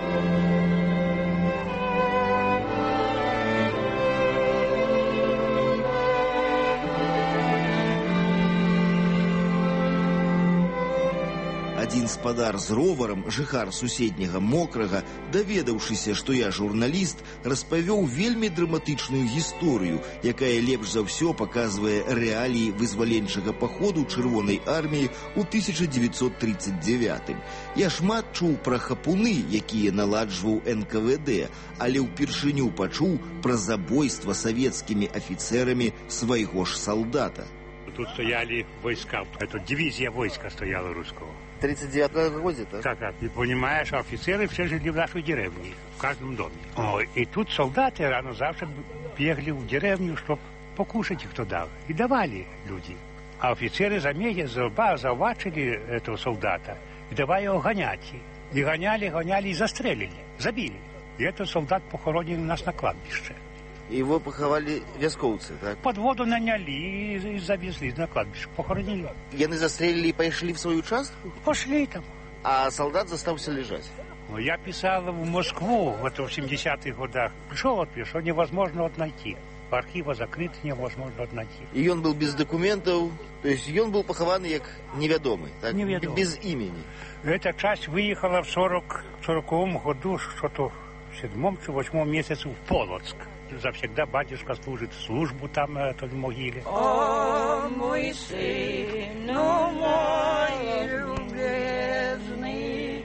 Адзін спадар з роварам, жыхар суседняга Мокрага, даведаўшыся, што я журналіст, распавёў вельмі драматычную гісторыю, якая лепш за ўсё паказвае рэаліі вызваленчага паходу чырвонай арміі ў тысяча дзевяцьсот тридцать девятым. Я шмат чуў пра хапуны, якія наладжваў эн ка вэ дэ, але ўпершыню пачуў пра забойства савецкімі афіцэрамі свайго ж солдата. Тут стояли войска, это дивизия войска стояла русского. В тридцать девятом году, так? Как, как? И понимаешь, офицеры все жили в нашей деревне, в каждом доме. О, и тут солдаты рано завтра бегали в деревню, чтобы покушать их туда. И давали люди. А офицеры заметили, заувачили этого солдата. И давай его гонять. И гоняли, гоняли и застрелили. Забили. И этот солдат похоронен у нас на кладбище. Его поховали вяскоўцы, так? Под воду наняли и, и завезли на кладбище, похоронили. Яны застрелили и пошли в свой участок? Пошли там. А солдат застался лежать? Я писал в Москву в семидесятых годах. Что вот что невозможно вот найти. Архивы закрыты, невозможно вот найти. И он был без документов, то есть он был похован как неведомый, так? Неведомый. Без имени. Эта часть выехала в сороковом году, что-то в седьмом или восьмом месяце в Полоцк. Завсегда батюшка служит службу там, это, в могиле. О, мой сыну мой любезный,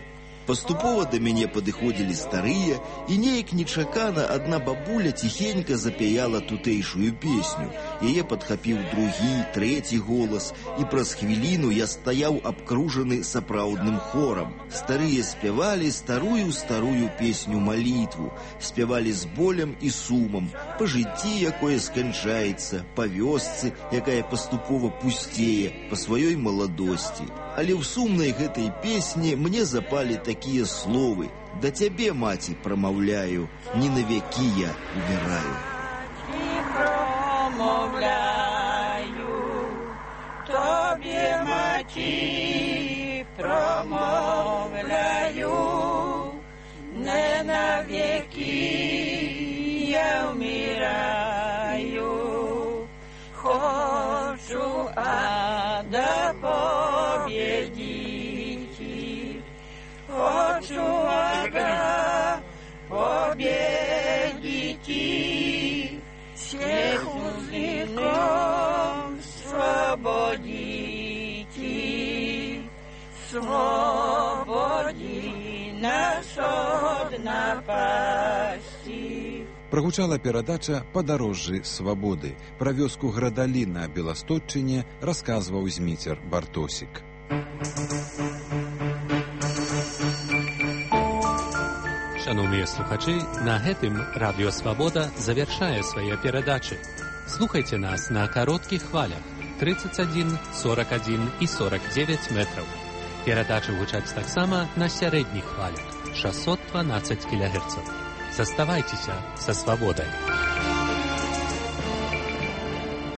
Паступова да мяне падыходзілі старыя, і неяк нечакана адна бабуля ціхенька запяяла тутэйшую песню. Яе падхапіў другі, трэці голас, і праз хвіліну я стаяў абкружаны сапраўдным хорам. Старыя спявалі старую-старую песню-малітву, спявалі з болем і сумам, па жыцці, якое сканчаецца, па вёсцы, якая паступова пусцее, па сваёй маладосці. Але ў сумнай гэтай песні мне запалі такія словы: «Да цябе, маці, прамаўляю, не на вякі я умираю». Промовляю, тобі, маті, промовляю, не на віки я вмираю. Хочу ада победить, хочу ада победить, всех узников свободите, свободи нас от напасти. Прагучала перадача «Падарожжы свабоды». Пра вёску Градалі на Беластотчыне расказваў Зміцер Бартосік. Шановныя слухачы, на гэтым Радыё Свабода завяршае свае перадачы. Слухайце нас на кароткіх хвалях тридцать один, сорок один і сорок девять метраў. Перадачы гучаць таксама на сярэдніх хвалях шестьсот двенадцать кілогерцаў. Заставайцеся са свабодай.